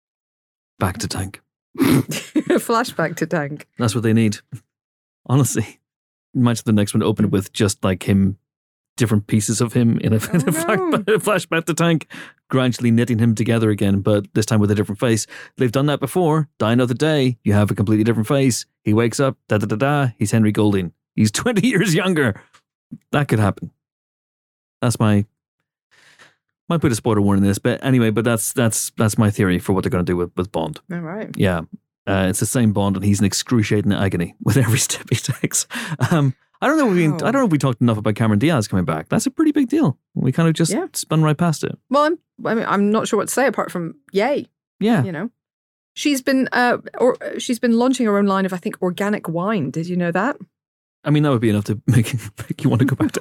Back to Tank. Flashback to Tank. That's what they need. Honestly. Imagine the next one open with just like him, different pieces of him in a, in a Oh, flashback, flashback to Tank, gradually knitting him together again, but this time with a different face. They've done that before. Die Another Day, you have a completely different face. He wakes up, da da da da, he's Henry Golding. He's twenty years younger. That could happen. That's my, might put a spoiler warning in this, but anyway, but that's that's that's my theory for what they're going to do with, with Bond. All right. Yeah. Uh, it's the same Bond, and he's in excruciating agony with every step he takes. Um, I don't know. If we, Wow. I don't know if we talked enough about Cameron Diaz coming back. That's a pretty big deal. We kind of just Yeah. spun right past it. Well, I'm, I mean, I'm not sure what to say apart from yay. Yeah. You know, she's been uh, or she's been launching her own line of, I think, organic wine. Did you know that? I mean, that would be enough to make, make you want to go back to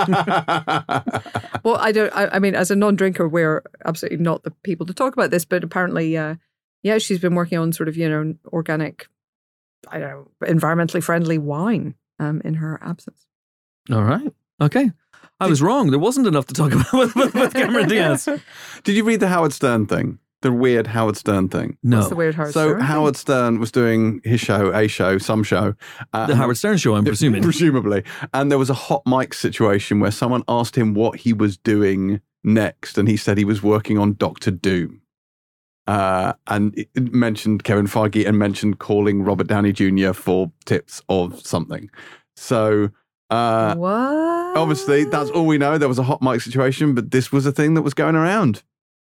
acting. Well, I don't. I, I mean, as a non-drinker, we're absolutely not the people to talk about this. But apparently, uh, yeah, she's been working on sort of, you know, organic, I don't know, environmentally friendly wine um, in her absence. All right. Okay. I was wrong. There wasn't enough to talk about with, with Cameron Diaz. Did you read the Howard Stern thing? the weird Howard Stern thing? No. What's the weird Howard So Stern thing? Howard Stern was doing his show, a show, some show. Uh, The and- Howard Stern Show, I'm presuming. Presumably. And there was a hot mic situation where someone asked him what he was doing next, and he said he was working on Doctor Doom. Uh, and it mentioned Kevin Feige and mentioned calling Robert Downey Junior for tips of something. So uh, what? obviously, that's all we know. There was a hot mic situation, but this was a thing that was going around.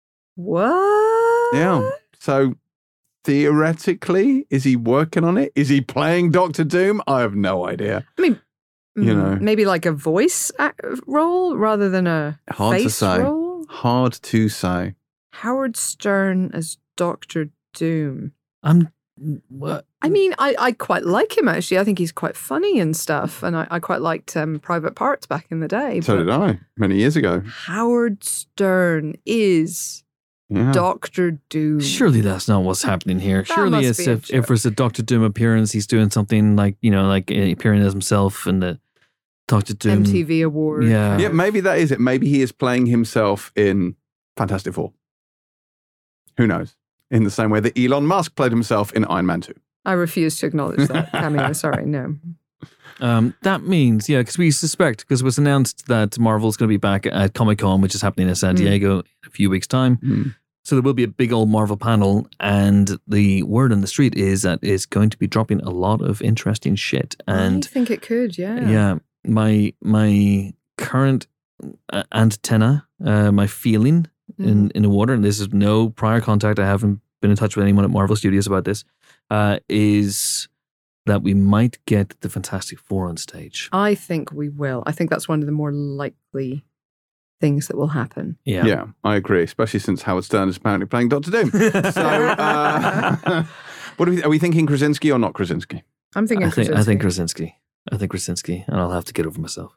What? Yeah. So theoretically, is he working on it? Is he playing Doctor Doom? I have no idea. I mean, You mm, know. maybe like a voice act- role rather than a Hard to face say. role. Hard to say. Howard Stern as Doctor Doom. I'm what? I mean, I, I quite like him actually. I think he's quite funny and stuff, and I, I quite liked um, Private Parts back in the day. So but did I, many years ago. Howard Stern is Yeah. Doctor Doom. Surely that's not what's happening here. That Surely, must it's be a if, if there's a Doctor Doom appearance, he's doing something like, you know, like uh, appearing as himself in the Doctor Doom. M T V award. Yeah. Yeah, maybe that is it. Maybe he is playing himself in Fantastic Four. Who knows? In the same way that Elon Musk played himself in Iron Man two. I refuse to acknowledge that cameo. Sorry, no. Um, that means, yeah, because we suspect, because it was announced that Marvel's going to be back at Comic Con, which is happening in San Mm. Diego in a few weeks' time. Mm. So there will be a big old Marvel panel, and the word on the street is that it's going to be dropping a lot of interesting shit. And I think it could, yeah. yeah, my my current uh, antenna, uh, my feeling in, Mm. in the water, and this is no prior contact, I haven't been in touch with anyone at Marvel Studios about this, uh, is that we might get the Fantastic Four on stage. I think we will. I think that's one of the more likely things that will happen. Yeah. Yeah, I agree, especially since Howard Stern is apparently playing Doctor Doom. So, uh, what are we, are we thinking Krasinski or not Krasinski? I'm thinking I think I Krasinski. think Krasinski. I think Krasinski, and I'll have to get over myself.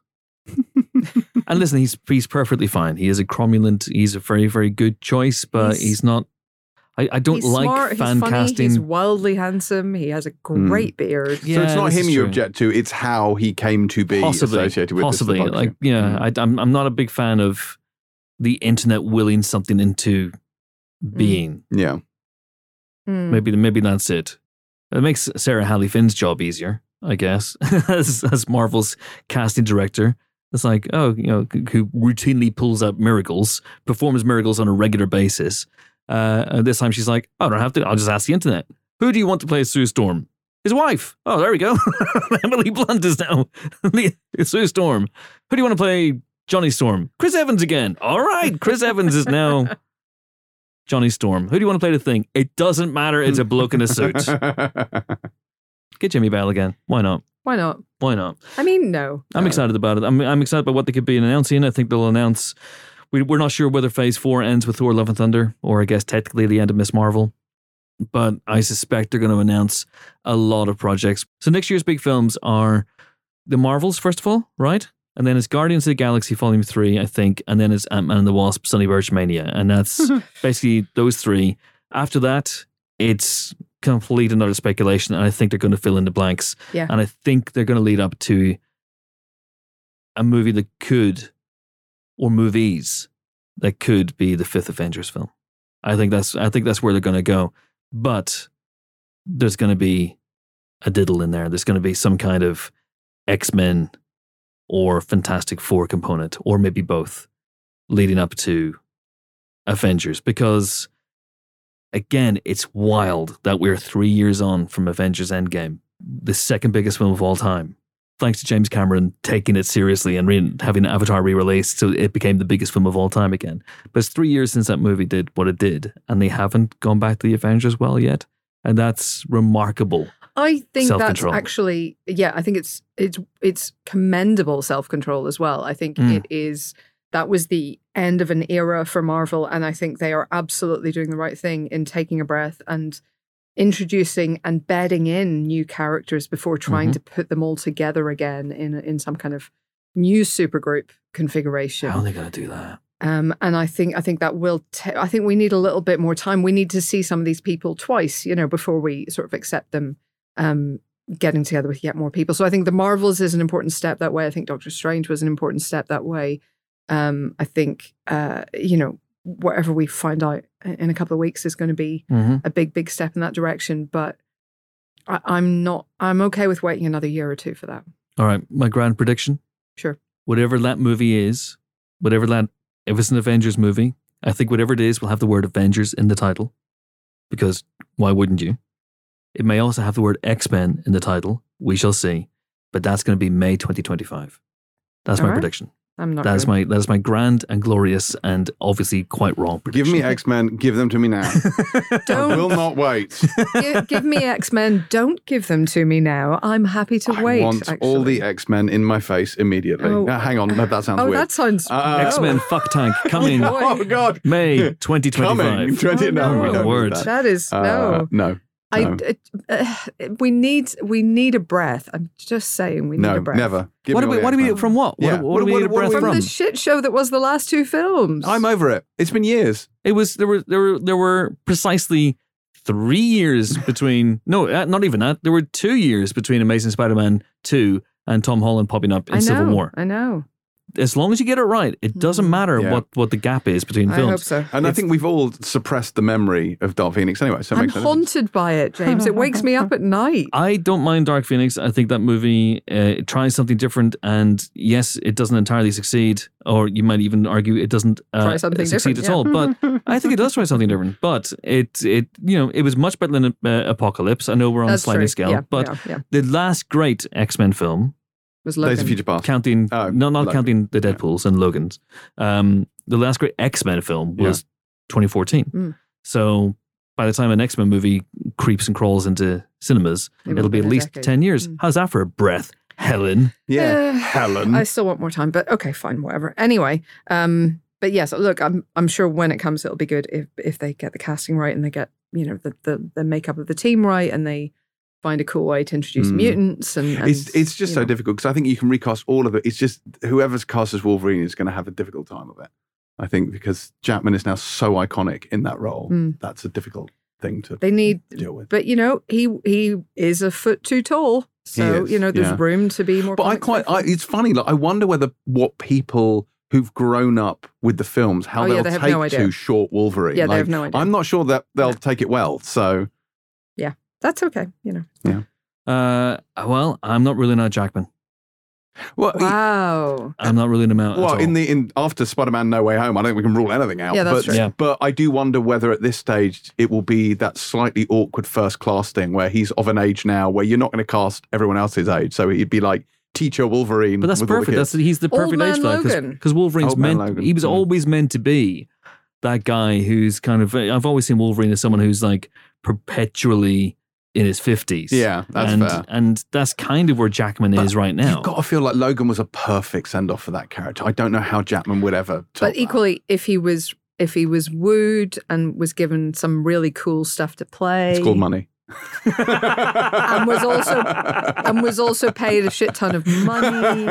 And listen, he's he's perfectly fine. He is a cromulent. He's a very very good choice, but He's- he's, not. I, I don't he's like smart, fan he's funny, casting. he's wildly handsome, he has a great beard. Yeah, so it's not this him is you true. object to, it's how he came to be possibly associated with possibly this. that bugs like you. yeah. Mm. I, I'm I'm not a big fan of the internet willing something into being. Yeah. Hmm. Maybe maybe that's it. It makes Sarah Halley Finn's job easier, I guess, as as Marvel's casting director. It's like, oh, you know, who routinely pulls out miracles, performs miracles on a regular basis. Uh, and this time she's like, oh, I don't have to. I'll just ask the internet. Who do you want to play Sue Storm? His wife. Oh, there we go. Emily Blunt is now Sue Storm. Who do you want to play Johnny Storm? Chris Evans again. All right, Chris Evans is now Johnny Storm. Who do you want to play the Thing? It doesn't matter. It's a bloke in a suit. Get Jimmy Bell again. Why not? Why not? Why not? I mean, no. I'm excited about it. I'm, I'm excited about what they could be announcing. I think they'll announce. We, we're not sure whether Phase Four ends with Thor: Love and Thunder, or I guess technically the end of Miss Marvel. But I suspect they're going to announce a lot of projects. So next year's big films are the Marvels, first of all, right? And then it's Guardians of the Galaxy Volume Three, I think, and then it's Ant-Man and the Wasp: Sonny Birch Mania, and that's basically those three. After that, it's complete and utter speculation, and I think they're going to fill in the blanks. Yeah. And I think they're going to lead up to a movie that could, or movies that could be the fifth Avengers film. I think that's I think that's where they're going to go. But there's going to be a diddle in there. There's going to be some kind of X-Men or Fantastic Four component, or maybe both, leading up to Avengers. Because, again, it's wild that we're three years on from Avengers Endgame, the second biggest film of all time. Thanks to James Cameron taking it seriously and re- having Avatar re-released, so it became the biggest film of all time again. But it's three years since that movie did what it did, and they haven't gone back to the Avengers well yet, and that's remarkable. I think that's Self-control. actually, yeah, I think it's it's it's commendable self-control as well. I think Mm. it is, that was the end of an era for Marvel, and I think they are absolutely doing the right thing in taking a breath and introducing and bedding in new characters before trying Mhm. to put them all together again in in some kind of new supergroup configuration. How are they going to do that? Um, and I think I think that will. T- I think we need a little bit more time. We need to see some of these people twice, you know, before we sort of accept them um, getting together with yet more people. So I think the Marvels is an important step that way. I think Doctor Strange was an important step that way. Um, I think uh, you know, whatever we find out in a couple of weeks is going to be Mhm. a big, big step in that direction. But I, I'm not, I'm okay with waiting another year or two for that. All right, my grand prediction. Sure. Whatever that movie is, whatever that, if it's an Avengers movie, I think whatever it is will have the word Avengers in the title, because why wouldn't you? It may also have the word X-Men in the title. We shall see. But that's going to be May twenty twenty-five. That's my All right. prediction. I'm not. That is gonna- my that is my grand and glorious and obviously quite wrong prediction. Give me X-Men. Give them to me now. I Don't will not wait. give, give me X-Men. Don't give them to me now. I'm happy to I wait. want actually. all the X-Men in my face immediately. Oh. Uh, hang on, that, that sounds Oh, weird. that sounds. Uh, X-Men oh. fuck tank coming boy. Oh God! May twenty Coming. twenty-five. twenty, Oh, no, we no. don't Word. need that. That is Uh, no. no. I. no. Uh, uh, we need. We need a breath. I'm just saying. We need No, a breath. never. Give What me do we all the what do we X-Men. need from what? Yeah. What, what, What- do we what- need a what do breath we- From from? the shit show that was the last two films. I'm over it. It's been years. It was there were there were there were precisely three years between no uh, not even that there were two years between Amazing Spider-Man two and Tom Holland popping up in I know. Civil War. I know. As long as you get it right, it doesn't Mm. matter Yeah. what, what the gap is between I hope films. so. And I It's- think we've all suppressed the memory of Dark Phoenix anyway. So it I'm makes no difference. haunted by it, James. It wakes me up at night. I don't mind Dark Phoenix. I think that movie uh, it tries something different, and yes, it doesn't entirely succeed, or you might even argue it doesn't uh, Try something succeed different, at yeah. all. But I think it does try something different. But it it you know it was much better than uh, Apocalypse. I know we're on That's a sliding true. scale, Yeah, but yeah, yeah. the last great X-Men film, Was Days Logan. of Future Past. counting Oh, no, not Logan. counting the Deadpools and Logans, um, the last great X-Men film was twenty fourteen. Mm. So by the time an X-Men movie creeps and crawls into cinemas, It will it'll be be at a least decade. ten years. Mm. How's that for a breath, Helen? Yeah, Uh, Helen. I still want more time, but okay, fine, whatever. Anyway, um, but yes, look, I'm I'm sure when it comes, it'll be good if if they get the casting right and they get you know the the, the makeup of the team right and they find a cool way to introduce Mm. mutants and, and It's it's just you so know. difficult because I think you can recast all of it. It's just whoever's cast as Wolverine is going to have a difficult time of it. I think because Jackman is now so iconic in that role. Mm. That's a difficult thing to They need, deal with. but you know he he is a foot too tall, so is, you know there's yeah. room to be more. But I comic quite, I, faithful. it's funny. Like I wonder whether what people who've grown up with the films, how Oh, yeah, they'll they have take no idea. to short Wolverine. Yeah, they Like, have no idea. I'm not sure that they'll No. take it well. So That's okay, you know. Uh, well, I'm not ruling out Jackman. well, Wow. I'm not ruling him out. well, at all. in the in after Spider-Man: No Way Home, I don't think we can rule anything out. Yeah, that's but, true. Yeah. but I do wonder whether at this stage it will be that slightly awkward first class thing where he's of an age now where you're not going to cast everyone else's age. So he'd be like teacher Wolverine. but that's with all the perfect. That's kids. he's the Old perfect Man age for that Logan. because Wolverine's Old Man meant. Logan, He was yeah. always meant to be that guy who's kind of. I've always seen Wolverine as someone who's like perpetually in his fifties. Yeah, that's and, fair. And that's kind of where Jackman But is right now. You've got to feel like Logan was a perfect send off for that character. I don't know how Jackman would ever. top But that. equally, if he was if he was wooed and was given some really cool stuff to play, it's called money. and was also and was also paid a shit ton of money.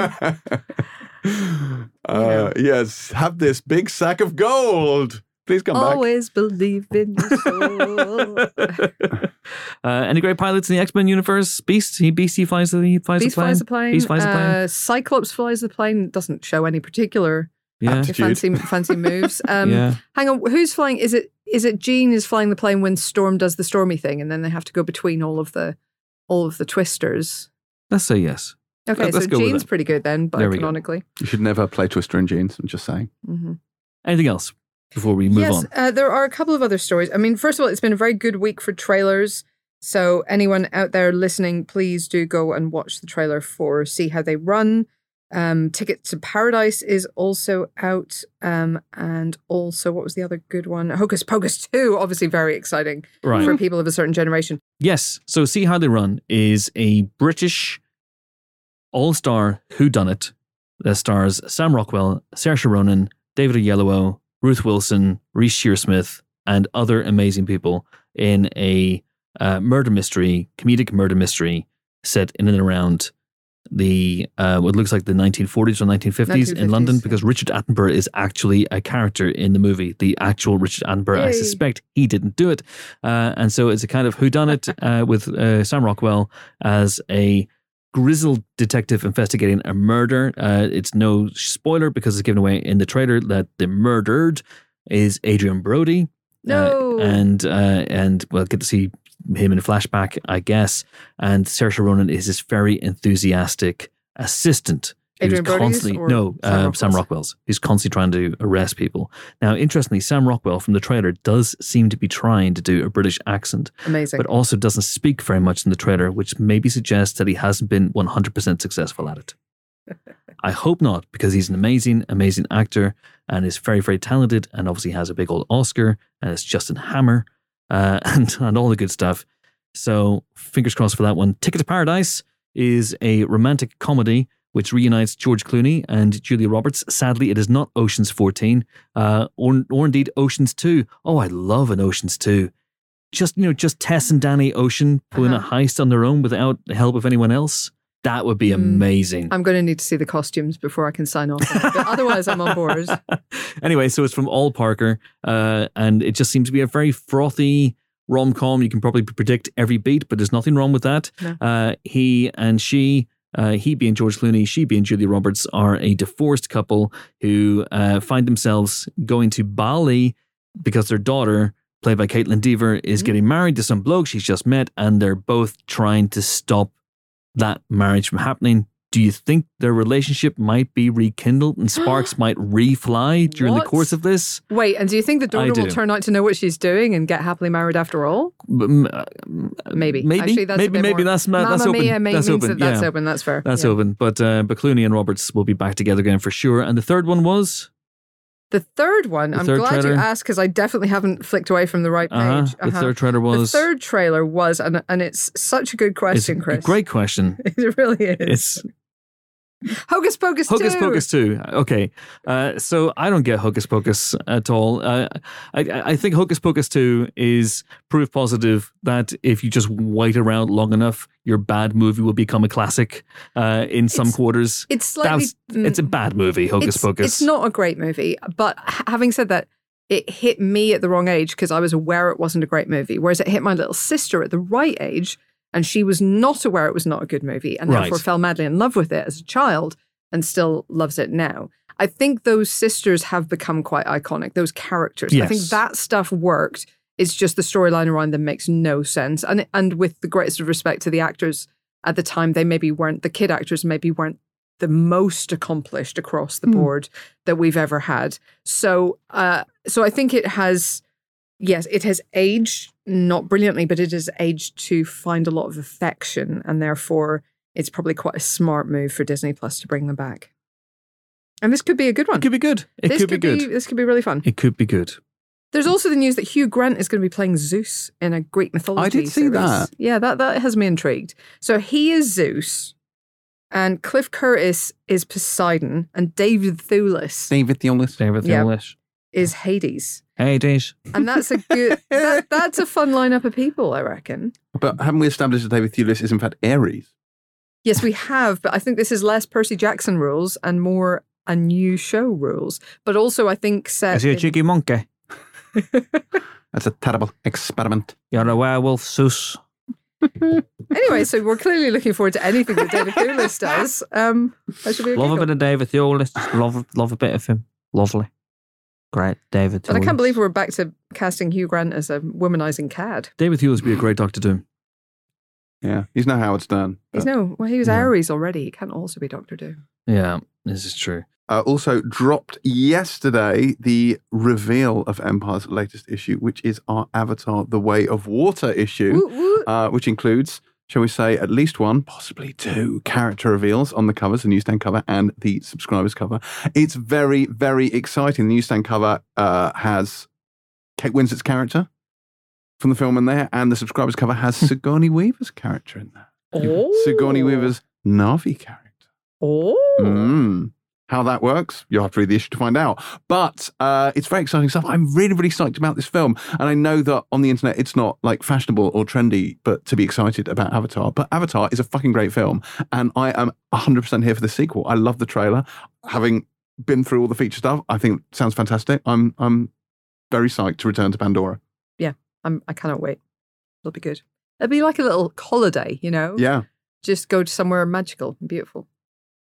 Uh, yes, have this big sack of gold. Please come back. Always believe in your soul. uh, any great pilots in the X Men universe? Beast, he Beast, he flies the he flies Beast the plane. flies the plane. Beast flies the plane. Uh, Cyclops flies the plane. Doesn't show any particular yeah, Aptitude. fancy fancy moves. Um, yeah. Hang on, who's flying? Is it is it Jean is flying the plane when Storm does the stormy thing, and then they have to go between all of the all of the twisters. Let's say yes. Okay, Let's so go with Jean's it. pretty good then, but There we go. canonically. You should never play Twister in jeans. I'm just saying. Mm-hmm. Anything else before we move yes, on? uh, there are a couple of other stories. I mean, first of all, it's been a very good week for trailers. So anyone out there listening, please do go and watch the trailer for See How They Run. Um, Ticket to Paradise is also out. Um, and also, what was the other good one? Hocus Pocus two, obviously very exciting Right. for people of a certain generation. Yes. So See How They Run is a British all-star whodunit that stars Sam Rockwell, Saoirse Ronan, David Oyelowo, Ruth Wilson, Reece Shearsmith, and other amazing people in a uh, murder mystery, comedic murder mystery set in and around the uh, what looks like the nineteen forties or nineteen fifties in nineteen fifties, London, yeah. because Richard Attenborough is actually a character in the movie. The actual Richard Attenborough, I Yay. suspect he didn't do it, uh, and so it's a kind of whodunit uh, with uh, Sam Rockwell as a grizzled detective investigating a murder. Uh, it's no spoiler because it's given away in the trailer that the murdered is Adrian Brody. No. Uh, and, uh, and we'll get to see him in a flashback, I guess. And Saoirse Ronan is this very enthusiastic assistant. Adrian who's Brody's constantly or no Sam uh, Rockwell's? Sam Rockwell's, who's constantly trying to arrest people. Now, interestingly, Sam Rockwell from the trailer does seem to be trying to do a British accent, Amazing. but also doesn't speak very much in the trailer, which maybe suggests that he hasn't been one hundred percent successful at it. I hope not, because he's an amazing, amazing actor and is very, very talented, and obviously has a big old Oscar, and it's Justin Hammer, uh, and and all the good stuff. So fingers crossed for that one. Ticket to Paradise is a romantic comedy which reunites George Clooney and Julia Roberts. Sadly, it is not Ocean's fourteen, uh, or, or indeed Ocean's two. Oh, I love an Ocean's two. Just, you know, just Tess and Danny Ocean pulling Uh-huh. a heist on their own without the help of anyone else. That would be Mm. amazing. I'm going to need to see the costumes before I can sign off on it. But otherwise, I'm on board. Anyway, so it's from All Parker, uh, and it just seems to be a very frothy rom-com. You can probably predict every beat, but there's nothing wrong with that. No. Uh, he and she, uh, he being George Clooney, she being Julia Roberts, are a divorced couple who uh, find themselves going to Bali because their daughter, played by Caitlin Dever, is Mhm. getting married to some bloke she's just met, and they're both trying to stop that marriage from happening. Do you think their relationship might be rekindled and sparks might refly during What? the course of this? Wait, and do you think the daughter will do. turn out to know what she's doing and get happily married after all? Um, uh, Maybe. maybe, Actually, that's a maybe, bit maybe more- that's ma- that's Mamma open. Mia may- that's means open. that that's yeah. open. That's fair. That's Yeah. open. But uh, but Clooney and Roberts will be back together again for sure. And the third one was The third one, The I'm third glad trailer? you asked because I definitely haven't flicked away from the right uh page. the Uh-huh. third trailer was The third trailer was, and, and it's such a good it's question, a Chris. great question. It really is. It's Hocus Pocus Hocus two. Pocus two. Okay, uh, so I don't get Hocus Pocus at all. Uh, I I think Hocus Pocus two is proof positive that if you just wait around long enough, your bad movie will become a classic. Uh, in some It's- quarters, It's slightly. That's- it's a bad movie. Hocus it's, Pocus. It's not a great movie, but h- having said that, it hit me at the wrong age because I was aware it wasn't a great movie, whereas it hit my little sister at the right age, and she was not aware it was not a good movie, and Right. therefore fell madly in love with it as a child and still loves it now. I think those sisters have become quite iconic, those characters. I think Yes. that stuff worked. It's just the storyline around them makes no sense. And and with the greatest of respect to the actors at the time, they maybe weren't, the kid actors maybe weren't the most accomplished across the Hmm. board that we've ever had. So uh, so I think it has, yes, it has aged, not brilliantly, but it has aged to find a lot of affection, and therefore it's probably quite a smart move for Disney Plus to bring them back. And this could be a good one. It could be good. It this could be good. This could be really fun. It could be good. There's also the news that Hugh Grant is going to be playing Zeus in a Greek mythology I did see series. that. Yeah, that, that has me intrigued. So he is Zeus, and Cliff Curtis is Poseidon, and David Thewlis David Thewlis. David Yeah. Thewlis. is Hades. Hades. And that's a good, that, that's a fun lineup of people, I reckon. But haven't we established that David Thewlis is in fact Ares? Yes, we have, but I think this is less Percy Jackson rules and more a new show rules. But also, I think set. Is he a in- cheeky monkey? That's a terrible experiment. You're a werewolf, Zeus. Anyway, so we're clearly looking forward to anything that David Thewlis does. Um, that should be a Love a giggle. bit of David Thewlis. Just love, love a bit of him. Lovely. Great, David Thewlis. But I can't believe we're back to casting Hugh Grant as a womanizing cad. David Thewlis would be a great Doctor Doom. Yeah, he's no Howard Stern. He's but- no, well, he was Yeah. Ares already. He can't also be Doctor Doom. Yeah, this is true. Uh, also dropped yesterday the reveal of Empire's latest issue, which is our Avatar: The Way of Water issue, Woo, woo. uh, which includes, shall we say, at least one, possibly two character reveals on the covers, the newsstand cover and the subscribers cover. It's very, very exciting. The newsstand cover uh, has Kate Winslet's character from the film in there, and the subscribers cover has Sigourney Weaver's character in there. Oh. Sigourney Weaver's Na'vi character. Oh. Mm. How that works, you'll have to read the issue to find out. But uh, it's very exciting stuff. I'm really, really psyched about this film. And I know that on the internet, it's not like fashionable or trendy, but to be excited about Avatar. But Avatar is a fucking great film. And I am one hundred percent here for the sequel. I love the trailer. Having been through all the feature stuff, I think it sounds fantastic. I'm I'm very psyched to return to Pandora. I'm, I cannot wait. It'll be good. It'll be like a little holiday, you know? Yeah. Just go to somewhere magical and beautiful.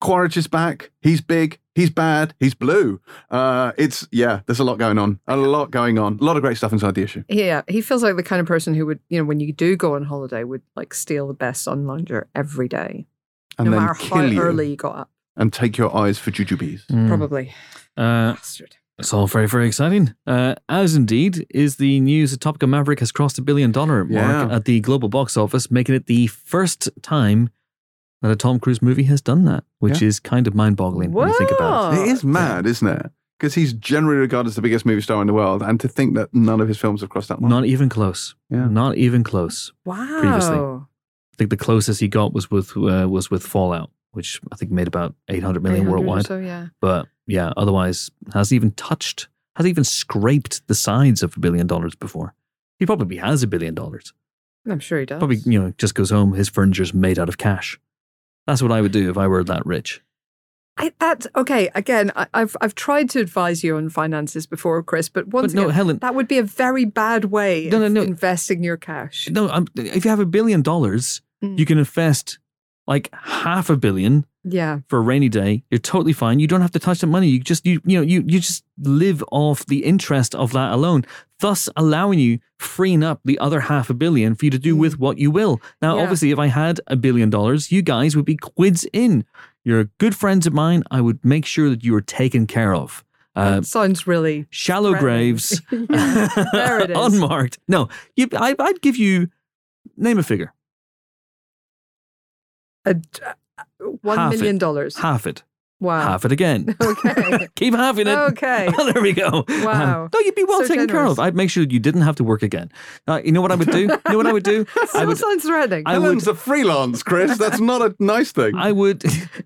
Quaritch is back. He's big. He's bad. He's blue. Uh, it's, yeah, there's a lot going on. A lot going on. A lot of great stuff inside the issue. Yeah, he feels like the kind of person who would, you know, when you do go on holiday, would like steal the best sun lounger every day, And no then matter kill how you early you got up. and take your eyes for jujubes. Mm. Probably. Uh, Bastard. it's all very, very exciting. Uh, as indeed is the news that Top Gun Maverick has crossed a billion dollar mark Yeah. at the global box office, making it the first time that a Tom Cruise movie has done that, which Yeah. is kind of mind-boggling when you think about it. Whoa. It is mad, isn't it? Because he's generally regarded as the biggest movie star in the world, and to think that none of his films have crossed that line. Not even close. Yeah. Not even close. Wow. Previously. I think the closest he got was with uh, was with Fallout, which I think made about eight hundred million eight hundred or worldwide. So, yeah. But yeah, otherwise hasn't even touched, hasn't even scraped the sides of a billion dollars before. He probably has a billion dollars. I'm sure he does. Probably, you know, just goes home, his furniture's made out of cash. That's what I would do if I were that rich. I, that's okay. Again, I, I've I've tried to advise you on finances before, Chris, but once But no, again, Helen- that would be a very bad way No, no, of no. investing your cash. No, I'm, if you have a billion dollars, Mm. you can invest like half a billion Yeah, for a rainy day. You're totally fine. You don't have to touch the money. You just you you know you you just live off the interest of that alone, thus allowing you freeing up the other half a billion for you to do with what you will. Now, Yeah. obviously, if I had a billion dollars, you guys would be quids in. You're good friends of mine. I would make sure that you were taken care of. Uh, that sounds really shallow threatening. graves, Yeah, there it is. unmarked. No, you, I, I'd give you name a figure. A, uh, one Half million it. dollars. Half it. Wow. Half it again. Okay. Keep halving it. Okay. Oh, there we go. Wow. Um, no, you'd be well So taken care generous. of. I'd make sure you didn't have to work again. Uh, you know what I would do? You know what I would do? I Still would. sounds threatening. I would. Helen's a freelance, Chris. That's not a nice thing. I would.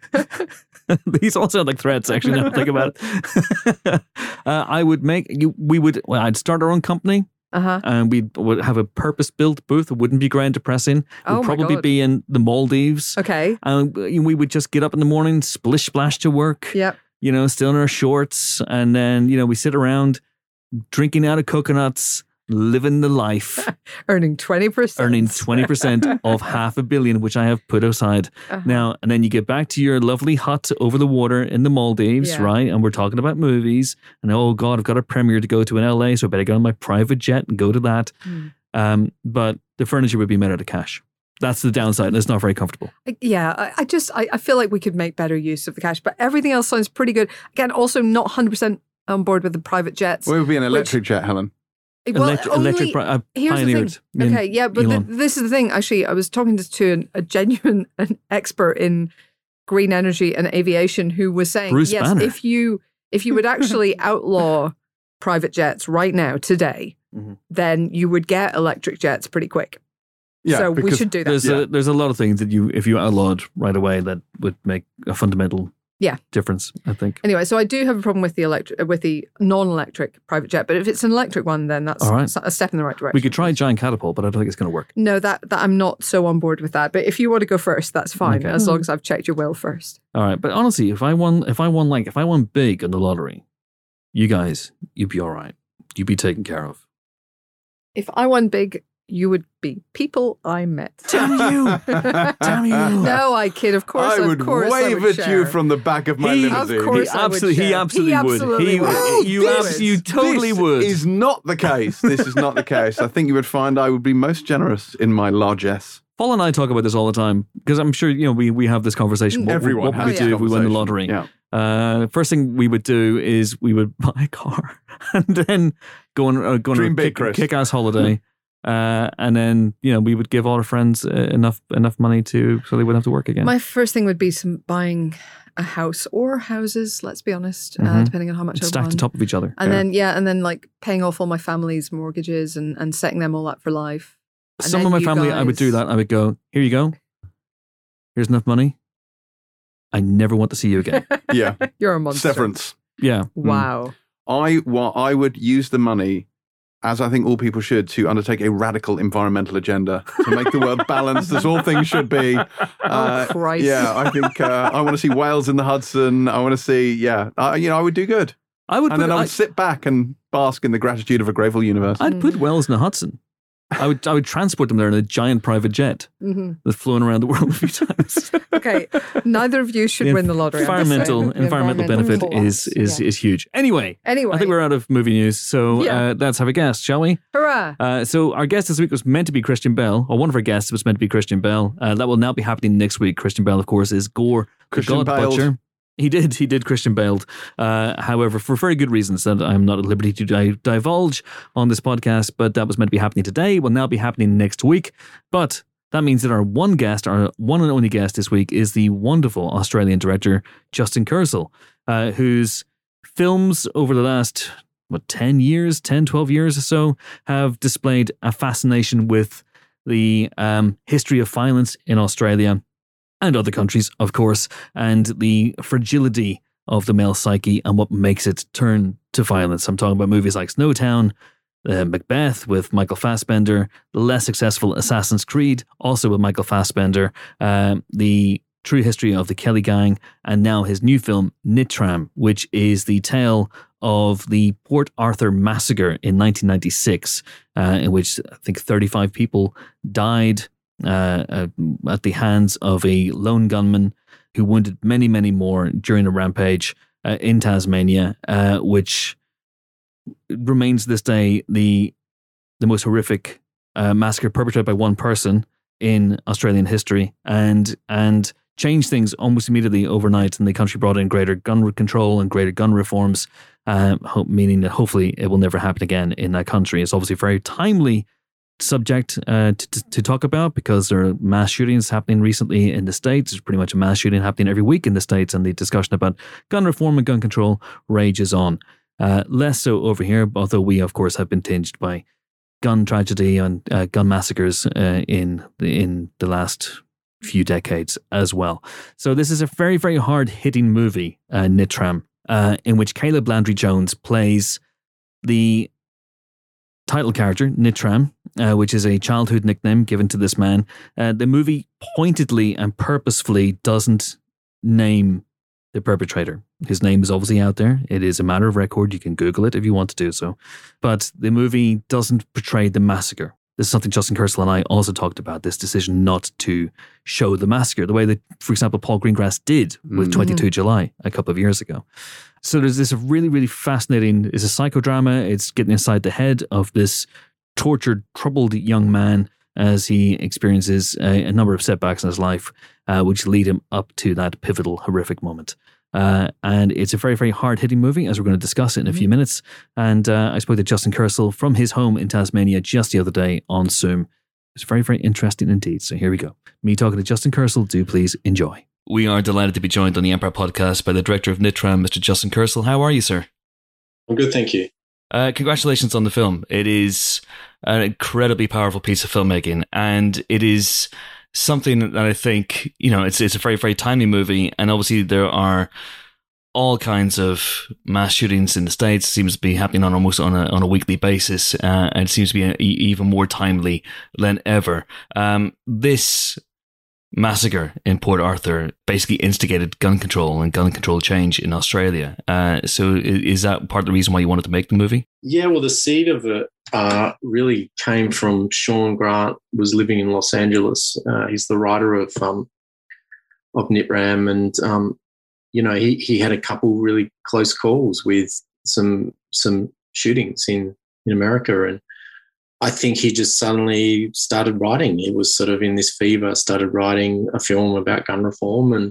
These all sound like threats. Actually, now I think about it. uh, I would make you. We would. Well, I'd start our own company. Uh-huh. And we would have a purpose-built booth. It wouldn't be grand depressing. It Oh would my probably God. be in the Maldives. Okay. And we would just get up in the morning, splish splash to work. Yep. You know, still in our shorts, and then you know we sit around drinking out of coconuts, living the life, Earning twenty percent. earning twenty percent of half a billion, which I have put aside. Uh-huh. Now, and then you get back to your lovely hut over the water in the Maldives, Yeah. right? And we're talking about movies. And oh God, I've got a premiere to go to in L A, so I better get on my private jet and go to that. Mm. Um, but the furniture would be made out of cash. That's the downside, and it's not very comfortable. Yeah, I, I just I, I feel like we could make better use of the cash, but everything else sounds pretty good. Again, also not one hundred percent on board with the private jets. Well, it would be an Which- electric jet, Helen. Well, electric, only- electric, pri- uh, Here's pioneered. the thing. Okay, yeah, but th- this is the thing. Actually, I was talking to, to an, a genuine an expert in green energy and aviation who was saying, Bruce yes, Banner. if you if you would actually outlaw private jets right now today, Mhm. then you would get electric jets pretty quick. Yeah, so we because should do that. There's Yeah. a there's a lot of things that you if you outlawed right away that would make a fundamental Yeah. difference. I think. Anyway, so I do have a problem with the electric with the non-electric private jet, but if it's an electric one, then that's All right. a step in the right direction. We could try giant catapult, but I don't think it's going to work. No, that, that I'm not so on board with that. But if you want to go first, that's fine, Okay. as long as I've checked your will first. All right, but honestly, if I won, if I won like if I won big on the lottery, you guys, you'd be all right. You'd be taken care of. If I won big, you would be people I met. Damn you! Damn you! No, I kid. Of course, I would of course I wave would at you share. from the back of my He- limousine. Of course he I would absolutely, he share. absolutely He would. absolutely he, would. would. You, This- abs- you totally this would. is not the case. This is not the case. I think you would find I would be most generous in my largesse. Paul and I talk about this all the time because I'm sure you know we we have this conversation. What, Everyone what would we has do this if we won the conversation. lottery? Yeah. Uh, first thing we would do is we would buy a car and then go on, uh, go on Dream a big, kick, Chris. kick-ass holiday. Uh, and then you know we would give all our friends uh, enough enough money to so they wouldn't have to work again. My first thing would be some buying a house or houses. Let's be honest, uh, Mhm. depending on how much I Stacked won. on top of each other. And Yeah. then yeah, and then like paying off all my family's mortgages and, and setting them all up for life. And Some then of my you family, I would do guys- that. I would go, here you go. Here's enough money. I never want to see you again. Yeah. You're a monster. Severance. Yeah. Wow. I well, I would use the money, as I think all people should, to undertake a radical environmental agenda to make the world balanced as all things should be. Uh, Christ. Yeah, I think uh, I want to see whales in the Hudson. I want to see, yeah, uh, you know, I would do good, I would and put, then I I, would sit back and bask in the gratitude of a grateful universe. I'd put Wells in the Hudson. I would I would transport them there in a giant private jet Mm-hmm. that's flown around the world a few times. Okay, neither of you should The win the lottery. I'm just Environmental saying. The environmental benefit environmental is is yeah. is huge. Anyway, Anyway, I think we're out of movie news, so Yeah. uh, let's have a guest, shall we? hurrah! Uh, so our guest this week was meant to be Christian Bale, or one of our guests was meant to be Christian Bale. Uh, that will now be happening next week. Christian Bale, of course, is Gore, Christian the God Bale. Butcher. He did, he did Christian Bale. Uh, however, for very good reasons that I'm not at liberty to di- divulge on this podcast, but that was meant to be happening today, will now be happening next week. But that means that our one guest, our one and only guest this week is the wonderful Australian director, Justin Kurzel, uh, whose films over the last, what, ten years, ten, twelve years or so, have displayed a fascination with the um, history of violence in Australia and other countries, of course, and the fragility of the male psyche and what makes it turn to violence. I'm talking about movies like Snowtown, uh, Macbeth with Michael Fassbender, the less successful Assassin's Creed, also with Michael Fassbender, uh, the true history of the Kelly Gang, and now his new film, Nitram, which is the tale of the Port Arthur massacre in nineteen ninety-six, uh, in which I think thirty-five people died Uh, uh, at the hands of a lone gunman who wounded many, many more during a rampage uh, in Tasmania, uh, which remains to this day the the most horrific uh, massacre perpetrated by one person in Australian history, and and changed things almost immediately overnight. And the country brought in greater gun control and greater gun reforms, uh, ho- meaning that hopefully it will never happen again in that country. It's obviously very timely subject uh, to, to, to talk about because there are mass shootings happening recently in the States. There's pretty much a mass shooting happening every week in the States, and the discussion about gun reform and gun control rages on. Uh, less so over here, although we, of course, have been tinged by gun tragedy and uh, gun massacres uh, in, the, in the last few decades as well. So this is a very, very hard-hitting movie, uh, Nitram, uh, in which Caleb Landry Jones plays the title character, Nitram, uh, which is a childhood nickname given to this man. Uh, the movie pointedly and purposefully doesn't name the perpetrator. His name is obviously out there. It is a matter of record. You can Google it if you want to do so. But the movie doesn't portray the massacre. This is something Justin Kurzel and I also talked about, this decision not to show the massacre, the way that, for example, Paul Greengrass did with Mm. twenty-two July a couple of years ago. So there's this really, really fascinating, it's a psychodrama. It's getting inside the head of this tortured, troubled young man as he experiences a, a number of setbacks in his life, uh, which lead him up to that pivotal, horrific moment. Uh, and it's a very, very hard-hitting movie, as we're going to discuss it in a few minutes. And uh, I spoke to Justin Kurzel from his home in Tasmania just the other day on Zoom. It's very, very interesting indeed. So here we go. Me talking to Justin Kurzel. Do please enjoy. We are delighted to be joined on the Empire Podcast by the director of Nitram, Mister Justin Kurzel. How are you, sir? I'm good, thank you. Uh, congratulations on the film. It is an incredibly powerful piece of filmmaking, and it is something that I think, you know, it's it's a very, very timely movie, and obviously there are all kinds of mass shootings in the States. It seems to be happening on almost on a on a weekly basis, uh, and it seems to be a, even more timely than ever. Um, this massacre in Port Arthur basically instigated gun control and gun control change in Australia. Uh, so is that part of the reason why you wanted to make the movie? Yeah, well, the seed of it uh, really came from Sean Grant, was living in Los Angeles. Uh, he's the writer of um, of Nitram, and um, you know, he he had a couple really close calls with some some shootings in in America, and I think he just suddenly started writing. He was sort of in this fever, started writing a film about gun reform, and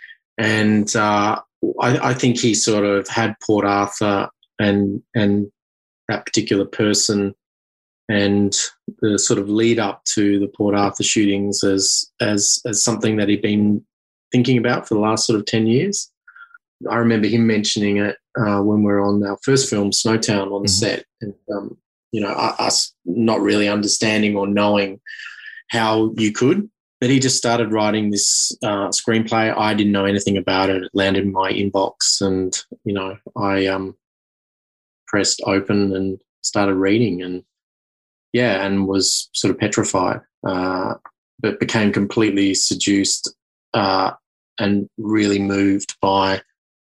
and uh, I, I think he sort of had Port Arthur and and that particular person and the sort of lead up to the Port Arthur shootings as as as something that he'd been thinking about for the last sort of ten years. I remember him mentioning it uh, when we were on our first film, Snowtown, on the Mm-hmm. set, and um, you know, us not really understanding or knowing how you could. But he just started writing this uh, screenplay. I didn't know anything about it. It landed in my inbox, and you know, I um, pressed open and started reading, and yeah, and was sort of petrified, uh, but became completely seduced uh, and really moved by.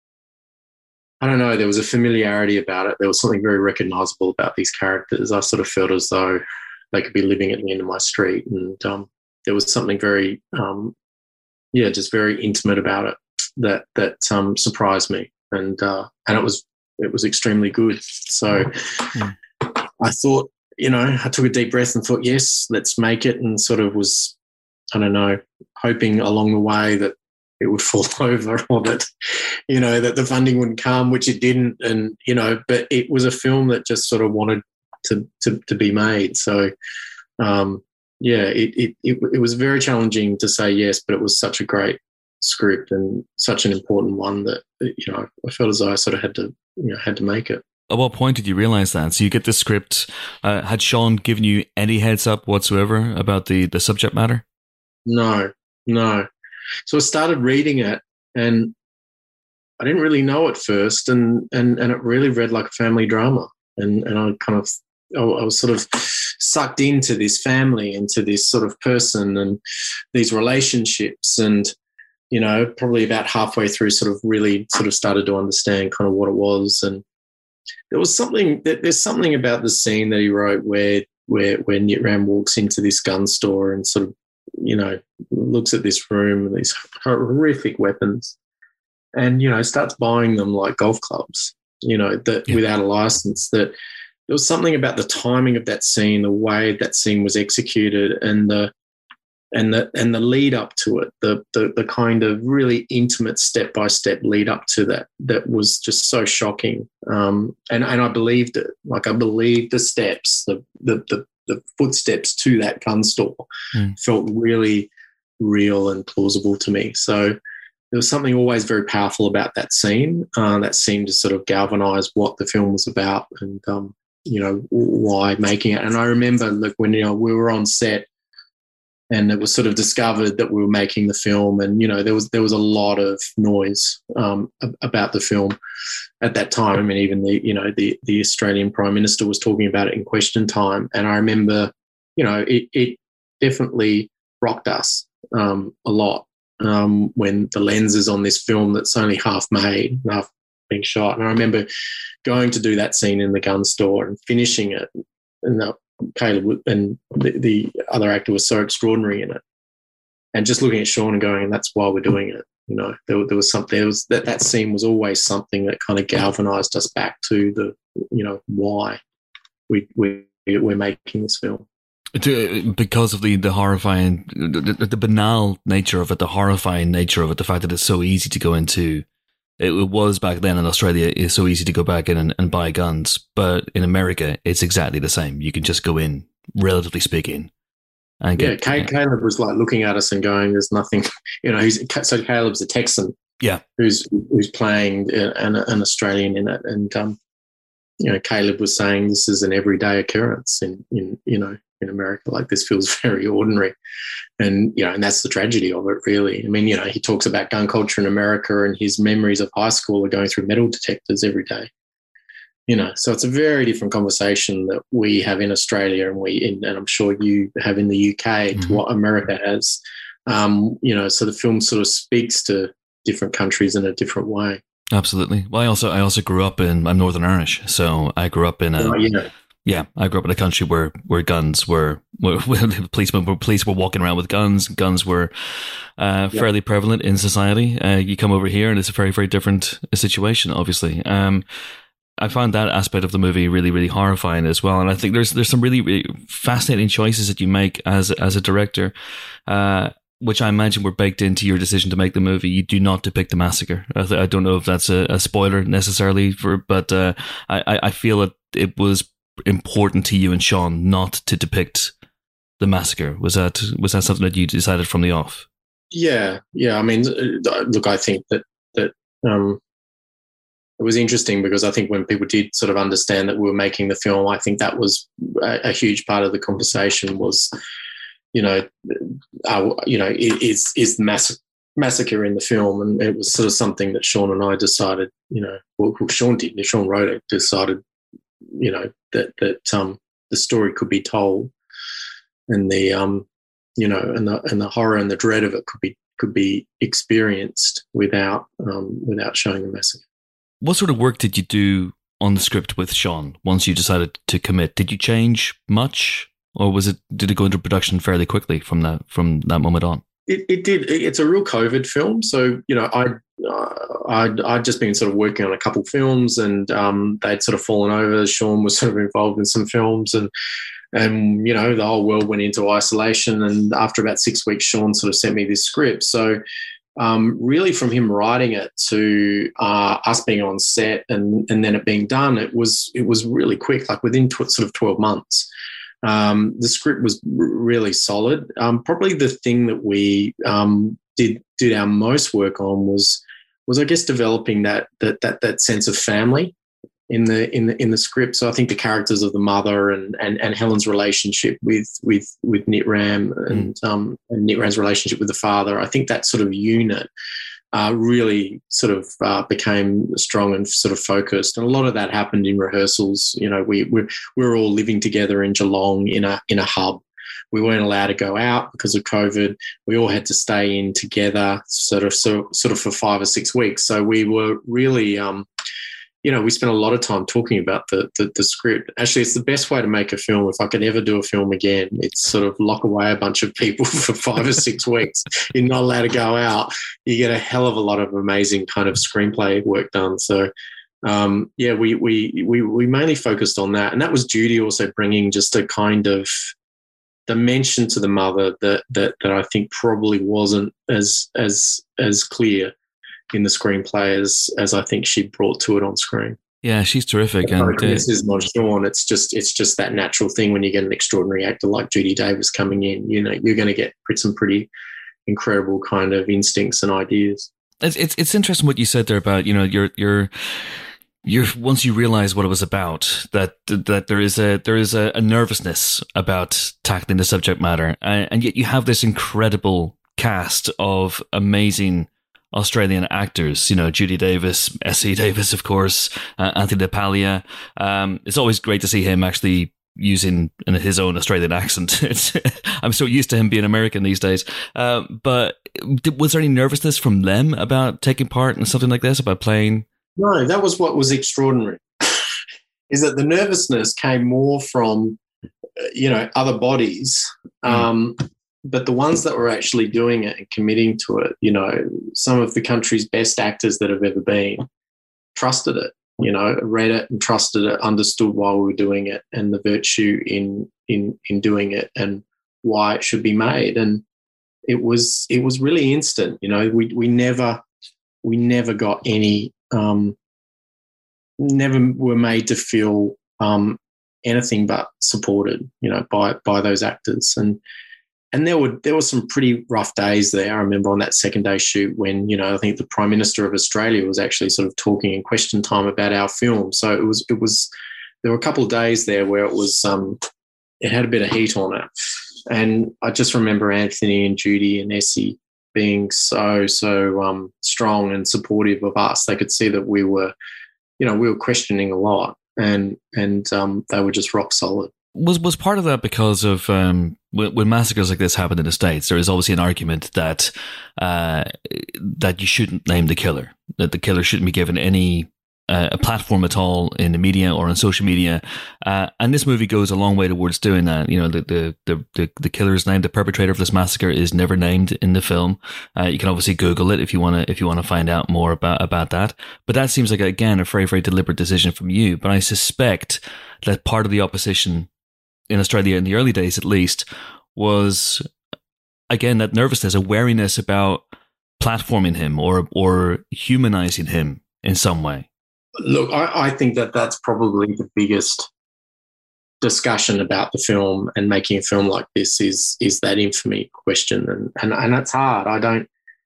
I don't know, there was a familiarity about it. There was something very recognisable about these characters. I sort of felt as though they could be living at the end of my street. And um, there was something very, um, yeah, just very intimate about it that that um, surprised me, and uh, and it was it was extremely good. So Mm. I thought, you know, I took a deep breath and thought, yes, let's make it, and sort of was, I don't know, hoping along the way that it would fall over, or that, you know, that the funding wouldn't come, which it didn't. And, you know, but it was a film that just sort of wanted to to, to be made. So, um, yeah, it, it, it, it was very challenging to say yes, but it was such a great script and such an important one that, you know, I felt as though I sort of had to, you know, had to make it. At what point did you realize that? So you get the script. Uh, had Sean given you any heads up whatsoever about the, the subject matter? No, no. So I started reading it, and I didn't really know at first, and and and it really read like a family drama, and and I kind of I was sort of sucked into this family, into this sort of person, and these relationships, and you know, probably about halfway through, sort of really sort of started to understand kind of what it was, and there was something. There's something about the scene that he wrote where where where Nitram walks into this gun store and sort of, you know, looks at this room and these horrific weapons, and, you know, starts buying them like golf clubs, you know, that yeah. without a license. That there was something about the timing of that scene, the way that scene was executed, and the and the and the lead up to it, the the, the kind of really intimate step by step lead up to that, that was just so shocking. Um, and and I believed it. Like, I believed the steps, the the the the footsteps to that gun store mm. felt really real and plausible to me. So there was something always very powerful about that scene. Uh, that seemed to sort of galvanise what the film was about, and um, you know, why making it. And I remember, like, when, you know, we were on set, and it was sort of discovered that we were making the film, and, you know, there was there was a lot of noise um, about the film at that time. I mean, even the, you know, the the Australian Prime Minister was talking about it in Question Time, and I remember, you know, it it definitely rocked us um, a lot um, when the lens is on this film that's only half made, half being shot. And I remember going to do that scene in the gun store and finishing it, and the, Caleb and the, the other actor was so extraordinary in it, and just looking at Sean and going, and that's why we're doing it. You know, there, there was something. There was that that scene was always something that kind of galvanized us back to the, you know, why we we we're making this film. Because of the the horrifying, the, the banal nature of it, the horrifying nature of it, the fact that it's so easy to go into. It was back then in Australia, it's so easy to go back in and, and buy guns. But in America, it's exactly the same. You can just go in, relatively speaking. And get, yeah, Caleb was like looking at us and going, there's nothing, you know, he's, so Caleb's a Texan. Yeah. Who's who's playing an, an Australian in it. And, um, you know, Caleb was saying this is an everyday occurrence in, in, you know, in America. Like, this feels very ordinary. And, you know, and that's the tragedy of it, really. I mean, you know, he talks about gun culture in America, and his memories of high school are going through metal detectors every day. You know, so it's a very different conversation that we have in Australia, and we, in, and I'm sure you have in the U K, mm-hmm. to what America has. Um, you know, so the film sort of speaks to different countries in a different way. Absolutely. Well, I also I also grew up in, I'm Northern Irish, so I grew up in a. Oh, yeah. Yeah, I grew up in a country where, where guns were, where, where policemen were, police were walking around with guns. Guns were uh, yeah. fairly prevalent in society. Uh, you come over here and it's a very, very different situation, obviously. Um, I found that aspect of the movie really, really horrifying as well. And I think there's there's some really, really fascinating choices that you make as, as a director, uh, which I imagine were baked into your decision to make the movie. You do not depict the massacre. I, th- I don't know if that's a, a spoiler necessarily, for, but uh, I, I feel that it was important to you and Sean not to depict the massacre. Was that was that something that you decided from the off? Yeah, yeah. I mean, look, I think that that um, it was interesting because I think when people did sort of understand that we were making the film, I think that was a, a huge part of the conversation. Was, you know, uh, you know, is is the mass- massacre in the film, and it was sort of something that Sean and I decided. You know, well, Sean did. Sean wrote it. Decided. You know, that that um, the story could be told, and the um, you know, and the and the horror and the dread of it could be could be experienced without um, without showing the massacre. What sort of work did you do on the script with Sean once you decided to commit? Did you change much or was it? Did it go into production fairly quickly from that from that moment on? It, it did. It's a real COVID film. So, you know, I, uh, I'd, I'd just been sort of working on a couple films, and um, they'd sort of fallen over. Sean was sort of involved in some films, and, and, you know, the whole world went into isolation. And after about six weeks, Sean sort of sent me this script. So um, really from him writing it to uh, us being on set and, and then it being done, it was, it was really quick, like within tw- sort of twelve months. Um, the script was r- really solid. Um, probably the thing that we um, did did our most work on was was I guess developing that that that that sense of family in the in the in the script. So I think the characters of the mother and and, and Helen's relationship with with with Nitram and mm. um, and Nitram's relationship with the father. I think that sort of unit Uh, really sort of uh, became strong and sort of focused, and a lot of that happened in rehearsals. You know, we we we were all living together in Geelong in a in a hub. We weren't allowed to go out because of COVID. We all had to stay in together, sort of so, sort of for five or six weeks. So we were really, um, you know, we spent a lot of time talking about the, the the script. Actually, it's the best way to make a film. If I could ever do a film again, it's sort of lock away a bunch of people for five or six weeks. You're not allowed to go out. You get a hell of a lot of amazing kind of screenplay work done. So, um, yeah, we we we we mainly focused on that, and that was Judy also bringing just a kind of dimension to the mother that that that I think probably wasn't as as as clear in the screenplay as as I think she brought to it on screen. Yeah, she's terrific. And and this is not Sean. It's just it's just that natural thing when you get an extraordinary actor like Judy Davis coming in. You know, you're going to get some pretty incredible kind of instincts and ideas. It's it's it's interesting what you said there about, you know, your your you're once you realize what it was about, that that there is a there is a, a nervousness about tackling the subject matter, and, and yet you have this incredible cast of amazing Australian actors, you know, Judy Davis, Essie Davis, of course, uh, Anthony DePaglia. Um, it's always great to see him actually using his own Australian accent. It's, I'm so used to him being American these days. Uh, but was there any nervousness from them about taking part in something like this, about playing? No, that was what was extraordinary, is that the nervousness came more from, you know, other bodies. Um, mm. But the ones that were actually doing it and committing to it, you know, some of the country's best actors that have ever been trusted it, you know, read it and trusted it, understood why we were doing it and the virtue in in in doing it and why it should be made. And it was it was really instant, you know. We we never we never got any um, never were made to feel um, anything but supported, you know, by by those actors. And And there were there were some pretty rough days there. I remember on that second day shoot when, you know, I think the Prime Minister of Australia was actually sort of talking in question time about our film. So it was it was there were a couple of days there where it was um it had a bit of heat on it. And I just remember Anthony and Judy and Essie being so so um strong and supportive of us. They could see that we were, you know, we were questioning a lot, and and um they were just rock solid. Was was part of that because of um, when, when massacres like this happen in the States, there is obviously an argument that uh, that you shouldn't name the killer, that the killer shouldn't be given any uh, a platform at all in the media or on social media, uh, and this movie goes a long way towards doing that. You know, the the the the, the killer is named, the perpetrator of this massacre is never named in the film. Uh, you can obviously Google it if you want to if you want to find out more about about that. But that seems like, again, a very very deliberate decision from you. But I suspect that part of the opposition in Australia in the early days, at least, was, again, that nervousness, a wariness about platforming him or or humanizing him in some way. Look, I, I think that that's probably the biggest discussion about the film and making a film like this is is that infamy question, and and and that's hard. I don't,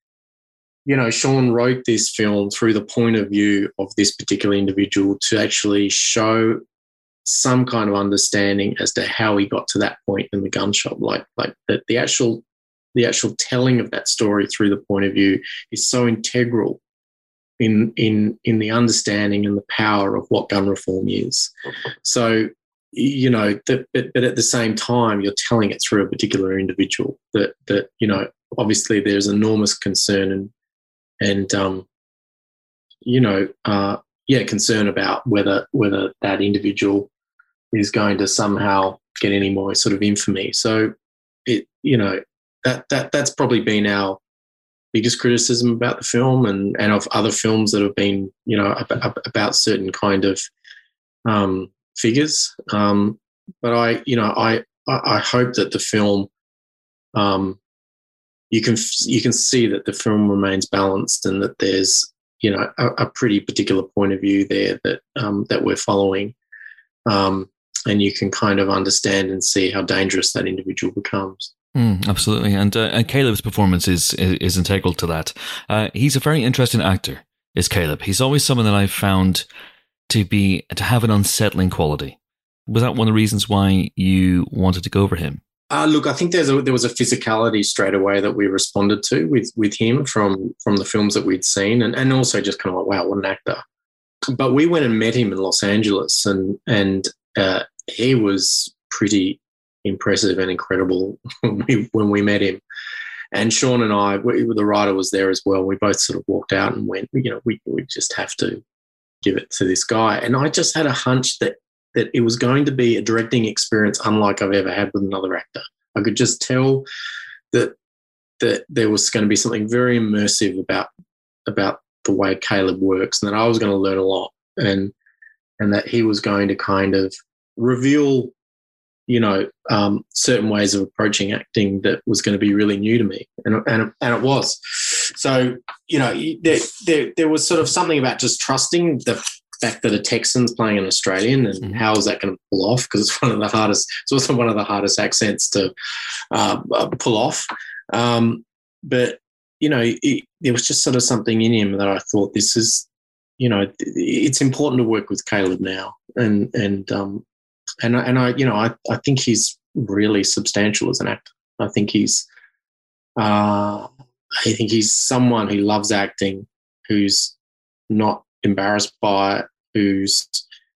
you know, Sean wrote this film through the point of view of this particular individual to actually show some kind of understanding as to how he got to that point in the gun shop. Like, like the, the actual, the actual telling of that story through the point of view is so integral in in in the understanding and the power of what gun reform is. So, you know, the, but but at the same time, you're telling it through a particular individual. That that you know, obviously, there's enormous concern and and um, you know, uh, yeah, concern about whether whether that individual is going to somehow get any more sort of infamy. So it, you know, that that that's probably been our biggest criticism about the film, and and of other films that have been, you know, ab- about certain kind of um, figures. Um, but I, you know, I I hope that the film, um, you can you can see that the film remains balanced, and that there's, you know, a, a pretty particular point of view there that um, that we're following, um, and you can kind of understand and see how dangerous that individual becomes. Mm, absolutely, and, uh, and Caleb's performance is, is is integral to that. Uh, he's a very interesting actor, is Caleb. He's always someone that I've found to be to have an unsettling quality. Was that one of the reasons why you wanted to go for him? Uh, look, I think there's a, there was a physicality straight away that we responded to with with him from from the films that we'd seen, and, and also just kind of like, wow, what an actor. But we went and met him in Los Angeles, and and uh, he was pretty impressive and incredible when we, when we met him. And Sean and I, we, the writer was there as well. We both sort of walked out and went, you know, we we just have to give it to this guy. And I just had a hunch that that it was going to be a directing experience unlike I've ever had with another actor. I could just tell that that there was going to be something very immersive about about the way Caleb works, and that I was going to learn a lot, and and that he was going to kind of reveal, you know, um, certain ways of approaching acting that was going to be really new to me, and and and it was. So, you know, there there there was sort of something about just trusting the fact that a Texan's playing an Australian, and mm-hmm. how is that going to pull off? Because it's one of the hardest. It's also one of the hardest accents to uh, pull off. Um, but you know, it, there was just sort of something in him that I thought, this is, you know, it's important to work with Caleb now, and and um, and and I, you know, I I think he's really substantial as an actor. I think he's, uh, I think he's someone who loves acting, who's not embarrassed by it, who's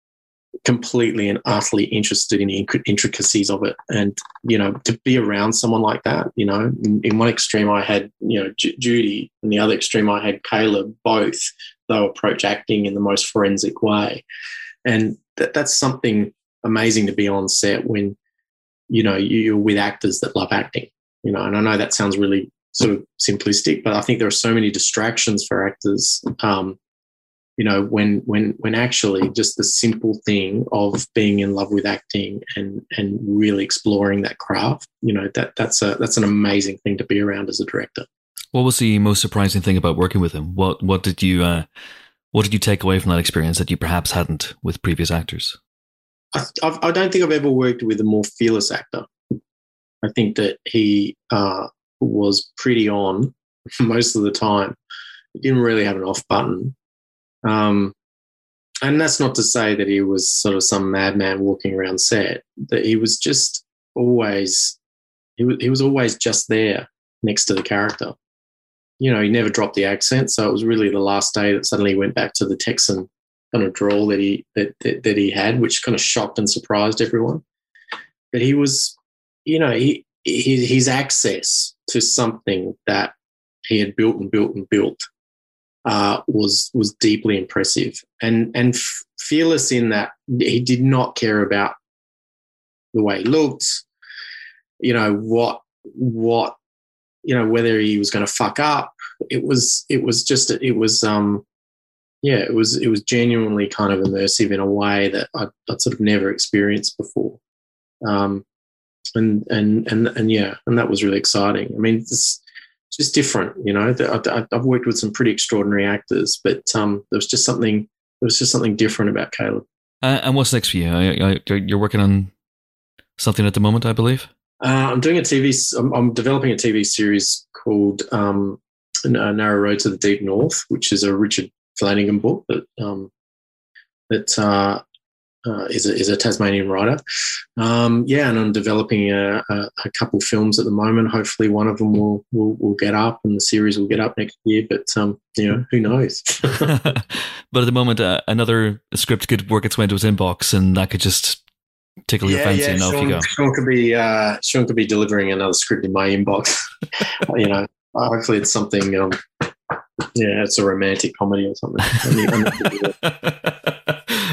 completely and utterly interested in the intricacies of it. And, you know, to be around someone like that, you know, in, in one extreme I had, you know, J- Judy, and the other extreme I had Caleb. Both, they'll approach acting in the most forensic way. And that, that's something amazing to be on set when, you know, you're with actors that love acting, you know. And I know that sounds really sort of simplistic, but I think there are so many distractions for actors, um, you know, when when when actually just the simple thing of being in love with acting and and really exploring that craft, you know, that that's a that's an amazing thing to be around as a director. What was the most surprising thing about working with him? What what did you uh, what did you take away from that experience that you perhaps hadn't with previous actors? I, I've, I don't think I've ever worked with a more fearless actor. I think that he uh, was pretty on most of the time. He didn't really have an off button. Um, and that's not to say that he was sort of some madman walking around set. That he was just always, he was, he was always just there next to the character. You know, he never dropped the accent. So it was really the last day that suddenly he went back to the Texan kind of drawl that he that, that that he had, which kind of shocked and surprised everyone. But he was, you know, he, he his access to something that he had built and built and built uh, was was deeply impressive, and and f- fearless in that he did not care about the way he looked, you know, what what you know, whether he was going to fuck up. It was it was just it was um yeah it was it was genuinely kind of immersive in a way that I'd, I'd sort of never experienced before, um and and and and yeah and that was really exciting. I mean, it's just different, you know. I, I've worked with some pretty extraordinary actors, but um there was just something there was just something different about Caleb. Uh, and what's next for you? I, I, you're working on something at the moment, I believe. Uh, I'm doing a T V. I'm, I'm developing a T V series called um, Narrow Road to the Deep North, which is a Richard Flanagan book that um, that uh, uh, is a is a Tasmanian writer. Um, yeah, and I'm developing a, a, a couple films at the moment. Hopefully, one of them will, will will get up, and the series will get up next year. But um, you know, who knows? But at the moment, uh, another script could work its way into his inbox, and that could just tickle your yeah, fancy, yeah. and off Sean, you go. Sean could be uh, Sean could be delivering another script in my inbox. You know, uh, hopefully it's something. Um, yeah, it's a romantic comedy or something.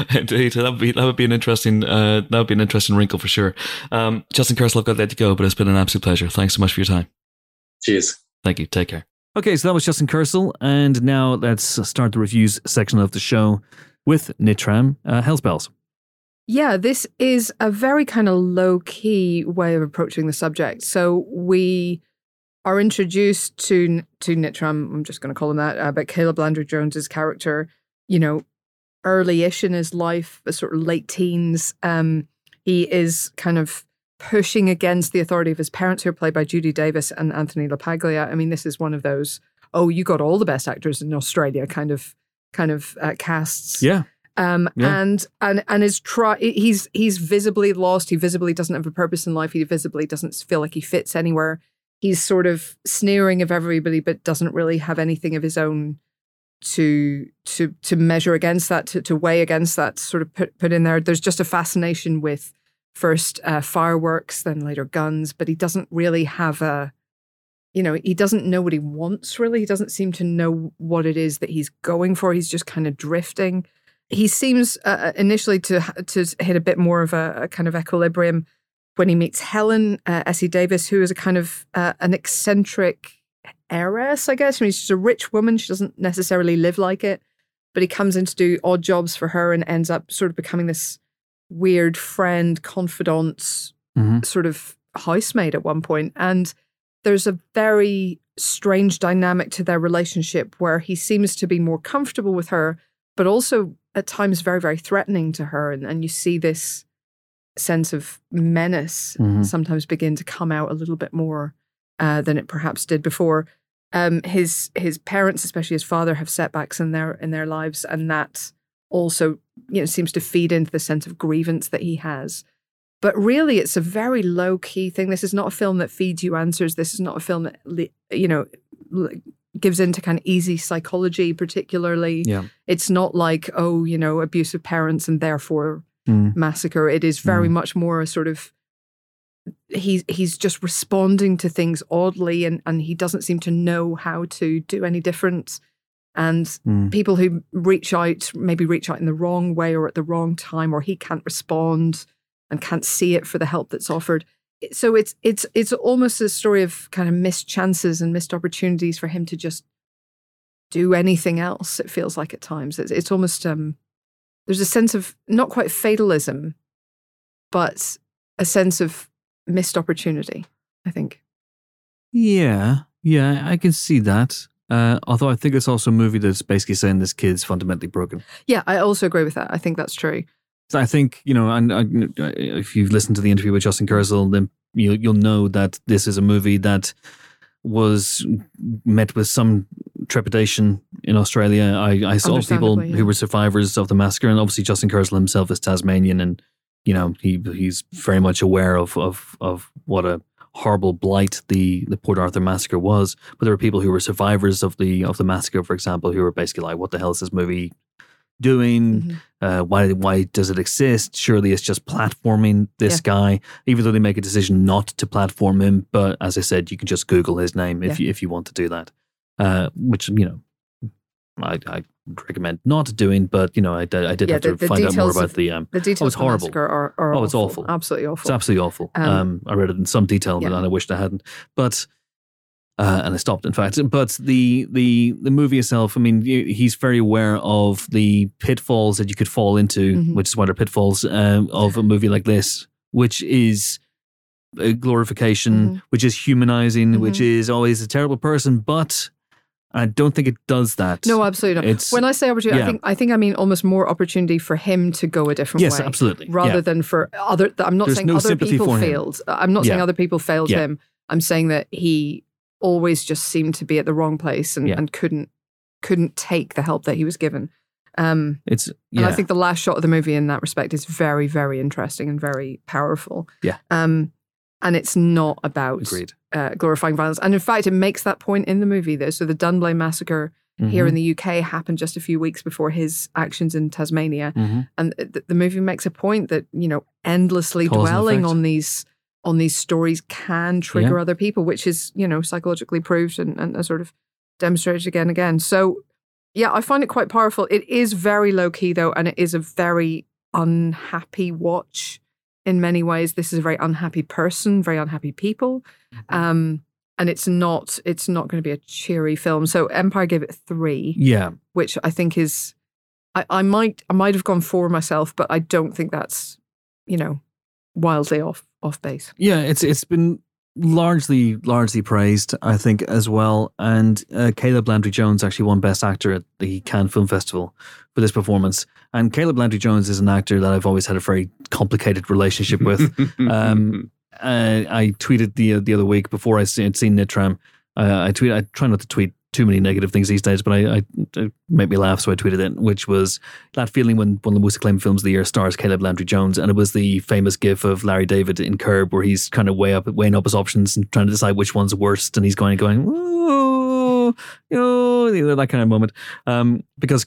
Indeed, that would be that would be an interesting uh, that would be an interesting wrinkle for sure. Um, Justin Kersel, I've got to let you go, but it's been an absolute pleasure. Thanks so much for your time. Cheers. Thank you. Take care. Okay, so that was Justin Kersel, and now let's start the reviews section of the show with Nitram, uh, Hell's Bells. Yeah, this is a very kind of low-key way of approaching the subject. So we are introduced to to Nitram, I'm just going to call him that, uh, but Caleb Landry Jones's character, you know, early-ish in his life, a sort of late teens. Um, he is kind of pushing against the authority of his parents, who are played by Judy Davis and Anthony LaPaglia. I mean, this is one of those, oh, you got all the best actors in Australia kind of kind of uh, casts. Yeah. Um, Yeah. and and and is try he's he's visibly lost. He visibly doesn't have a purpose in life. He visibly doesn't feel like he fits anywhere. He's sort of sneering of everybody, but doesn't really have anything of his own to to to measure against that, to, to weigh against that, sort of put put in there. There's just a fascination with first uh, fireworks, then later guns, but he doesn't really have a, you know, he doesn't know what he wants really. He doesn't seem to know what it is that he's going for. He's just kind of drifting. He seems uh, initially to to hit a bit more of a, a kind of equilibrium when he meets Helen, uh, Essie Davis, who is a kind of uh, an eccentric heiress, I guess. I mean, she's a rich woman. She doesn't necessarily live like it, but he comes in to do odd jobs for her and ends up sort of becoming this weird friend, confidant, Mm-hmm. sort of housemaid at one point. And there's a very strange dynamic to their relationship where he seems to be more comfortable with her, but also at times very, very threatening to her. And, and you see this sense of menace Mhm. sometimes begin to come out a little bit more uh, than it perhaps did before. Um, his his parents, especially his father, have setbacks in their in their lives, and that also, you know, seems to feed into the sense of grievance that he has. But really, it's a very low key thing. This is not a film that feeds you answers. This is not a film that, you know, gives into kind of easy psychology, particularly. Yeah. It's not like, oh, you know, abusive parents and therefore Mm. massacre. It is very Mm. much more a sort of, he's he's just responding to things oddly, and, and he doesn't seem to know how to do any different. And Mm. people who reach out, maybe reach out in the wrong way or at the wrong time, or he can't respond and can't see it for the help that's offered. So it's it's it's almost a story of kind of missed chances and missed opportunities for him to just do anything else. It feels like at times it's, it's almost um, there's a sense of not quite fatalism, but a sense of missed opportunity, I think. Yeah, yeah, I can see that. Uh, although I think it's also a movie that's basically saying this kid's fundamentally broken. Yeah, I also agree with that. I think that's true. So I think, you know, and, and if you've listened to the interview with Justin Kersel, then you, you'll know that this is a movie that was met with some trepidation in Australia. I, I saw people Understandably, yeah. who were survivors of the massacre, and obviously Justin Kersel himself is Tasmanian, and you know he he's very much aware of of of what a horrible blight the the Port Arthur massacre was. But there were people who were survivors of the of the massacre, for example, who were basically like, "What the hell is this movie doing? Mhm. Uh, why why does it exist? Surely it's just platforming this Yeah. guy." Even though they make a decision not to platform him, but as I said, you can just Google his name if Yeah. you if you want to do that. Uh, which you know, I I recommend not doing, but you know, I, did- I did Yeah, have to the- the find out more details about of- the. Um, The details Oh, it's of the horrible. massacre are, are Oh, it's awful. Absolutely awful. it's absolutely awful. Um, Um, I read it in some detail, yeah. and I wished I hadn't. But uh, and I stopped, in fact. But the the the movie itself, I mean, y- he's very aware of the pitfalls that you could fall into, Mhm. which is why they're pitfalls um, of a movie like this, which is a glorification, Mhm. which is humanizing, which Mhm. is always a terrible person. But I don't think it does that. No, absolutely not. It's- When I say opportunity, yeah. I think I think I mean almost more opportunity for him to go a different Yes, way. absolutely. Rather Yeah. than for other. I'm not There's saying no other sympathy people for him. failed. I'm not saying Yeah. other people failed Yeah. him. I'm saying that he always just seemed to be at the wrong place and, Yeah. and couldn't couldn't take the help that he was given. Um, It's and yeah. I think the last shot of the movie in that respect is very, very interesting and very powerful. Yeah. Um, and it's not about Agreed. uh, glorifying violence. And in fact, it makes that point in the movie. There, so the Dunblane massacre here in the U K happened just a few weeks before his actions in Tasmania. Mhm. And the, the movie makes a point that, you know, endlessly Cause and dwelling effect. on these on these stories can trigger Yeah. other people, which is, you know, psychologically proved and, and sort of demonstrated again and again. So Yeah, I find it quite powerful. It is very low key though, and it is a very unhappy watch in many ways. This is a very unhappy person, very unhappy people. Um, and it's not it's not going to be a cheery film. So Empire gave it three. Yeah. Which I think is I, I might I might have gone four myself, but I don't think that's, you know, wildly off off base. Yeah, it's it's been largely largely praised, I think, as well. And uh, Caleb Landry Jones actually won Best Actor at the Cannes Film Festival for this performance. And Caleb Landry Jones is an actor that I've always had a very complicated relationship with. um, uh, I tweeted the the other week before I had seen Nitram. Uh, I tweet. I try not to tweet too many negative things these days, but I, I it made me laugh, so I tweeted it, which was that feeling when one of the most acclaimed films of the year stars Caleb Landry Jones, and it was the famous gif of Larry David in Curb, where he's kind of weigh up, weighing up his options and trying to decide which one's worst, and he's going, going, oh, you know, that kind of moment. Um, because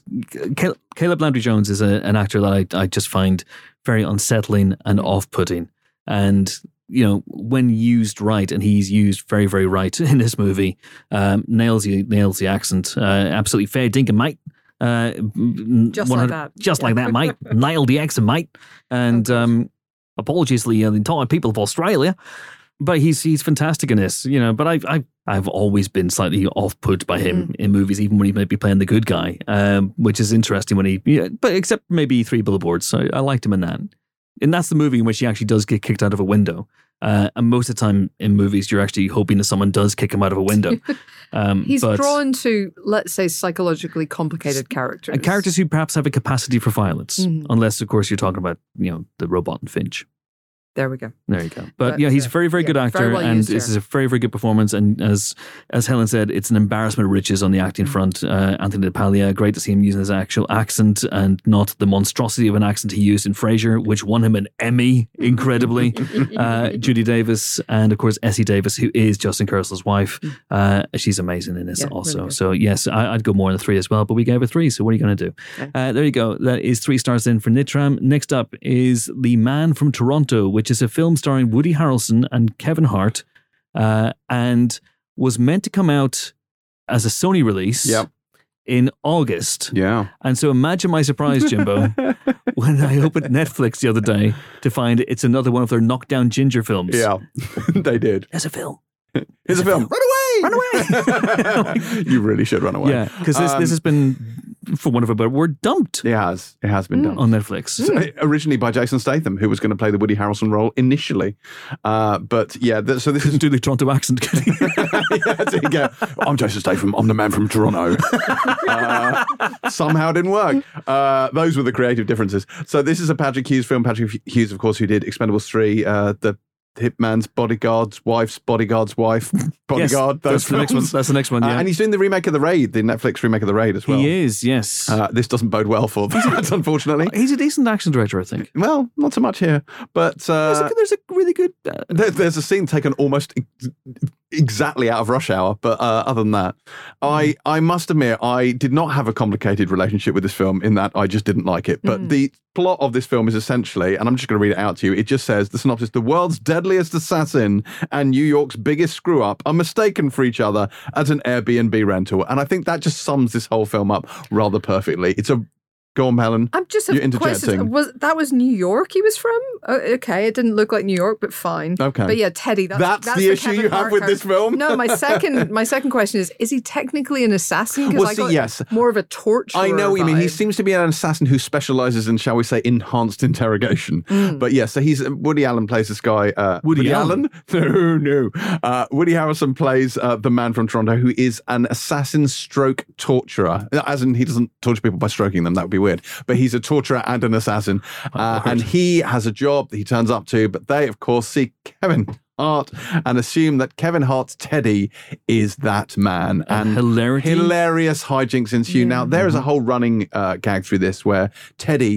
Caleb Landry Jones is a, an actor that I, I just find very unsettling and off-putting, and you know, when used right, and he's used very, very right in this movie, um, nails the nails the accent. Uh, absolutely fair dinkum, mate. Uh, just like that. Just yeah. like that, mate. Nailed the accent, mate. And um, apologies to the, uh, the entire people of Australia. But he's he's fantastic in this, you know. But I've I've, I've always been slightly off-put by him mm. in movies, even when he might be playing the good guy, um, which is interesting when he, yeah, but except maybe Three Billboards. So I liked him in that. And that's the movie in which he actually does get kicked out of a window. Uh, and most of the time in movies, you're actually hoping that someone does kick him out of a window. Um, He's but, drawn to, let's say, psychologically complicated characters. And characters who perhaps have a capacity for violence. Mm-hmm. Unless, of course, you're talking about, you know, the robot and Finch. There we go. There you go. But, but yeah, he's uh, a very, very yeah, good actor. very well and used this here. is a very, very good performance. And as as Helen said, it's an embarrassment of riches on the acting front. Uh, Anthony DePaglia, great to see him using his actual accent and not the monstrosity of an accent he used in Frasier, which won him an Emmy, incredibly. uh, Judy Davis and, of course, Essie Davis, who is Justin Kurzel's wife. Uh, she's amazing in this yeah, also. Really so, yes, I, I'd go more than three as well, but we gave it three. So what are you going to do? Okay. Uh, there you go. That is three stars in for Nitram. Next up is The Man from Toronto, which is a film starring Woody Harrelson and Kevin Hart, uh, and was meant to come out as a Sony release yep. in August. Yeah. And so imagine my surprise, Jimbo, when I opened Netflix the other day to find it's another one of their knockdown ginger films. Yeah, they did. There's a film. Here's There's a film. film. Run away! Run away! You really should run away. Yeah, because this, Um, this has been, for want of a better word, dumped It has. It has been Mm. done. on Netflix. So, originally by Jason Statham, who was going to play the Woody Harrelson role initially. Uh, but yeah, th- so this is... Couldn't do the Toronto accent, could he? yeah, there you go. I'm Jason Statham. I'm the man from Toronto. uh, somehow didn't work. Uh, those were the creative differences. So this is a Patrick Hughes film. Patrick Hughes, of course, who did Expendables three, uh, the Hitman's Bodyguard's Wife's Bodyguard's Wife, Bodyguard. Yes, those that's the next one. films. That's the next one, Uh, yeah. and he's doing the remake of The Raid, the Netflix remake of The Raid as well. He is, yes. Uh, this doesn't bode well for that, unfortunately. He's a decent action director, I think. Well, not so much here, but uh, There's a, there's a really good... Uh, there, there's a scene taken almost ex- exactly out of Rush Hour, but uh, other than that, I I must admit I did not have a complicated relationship with this film in that I just didn't like it. But Mm. the plot of this film is essentially, and I'm just going to read it out to you. It just says the synopsis: the world's deadliest assassin and New York's biggest screw up are mistaken for each other at an Airbnb rental, and I think that just sums this whole film up rather perfectly. It's a Go on, Helen. I'm just You're a question. interjecting. Was that was New York he was from? Uh, okay, it didn't look like New York, but fine. Okay. But yeah, Teddy. That's, That's that's the issue Kevin you have Hart with this character. film? No, my second my second question is: is he technically an assassin? Because Well, I see, got yes. more of a torturer. I know what you mean. He vibe. seems to be an assassin who specializes in, shall we say, enhanced interrogation. Mm. But yeah, so he's Woody Allen plays this guy. Uh, Woody Allen? No, no. Uh, Woody Harrelson plays uh, the man from Toronto who is an assassin stroke torturer. As in, he doesn't torture people by stroking them. That would be weird. But he's a torturer and an assassin. Uh, and he has a job that he turns up to. But they, of course, see Kevin Hart and assume that Kevin Hart's Teddy is that man. And hilarity. hilarious hijinks ensue. Yeah. Now, there is a whole running uh, gag through this where Teddy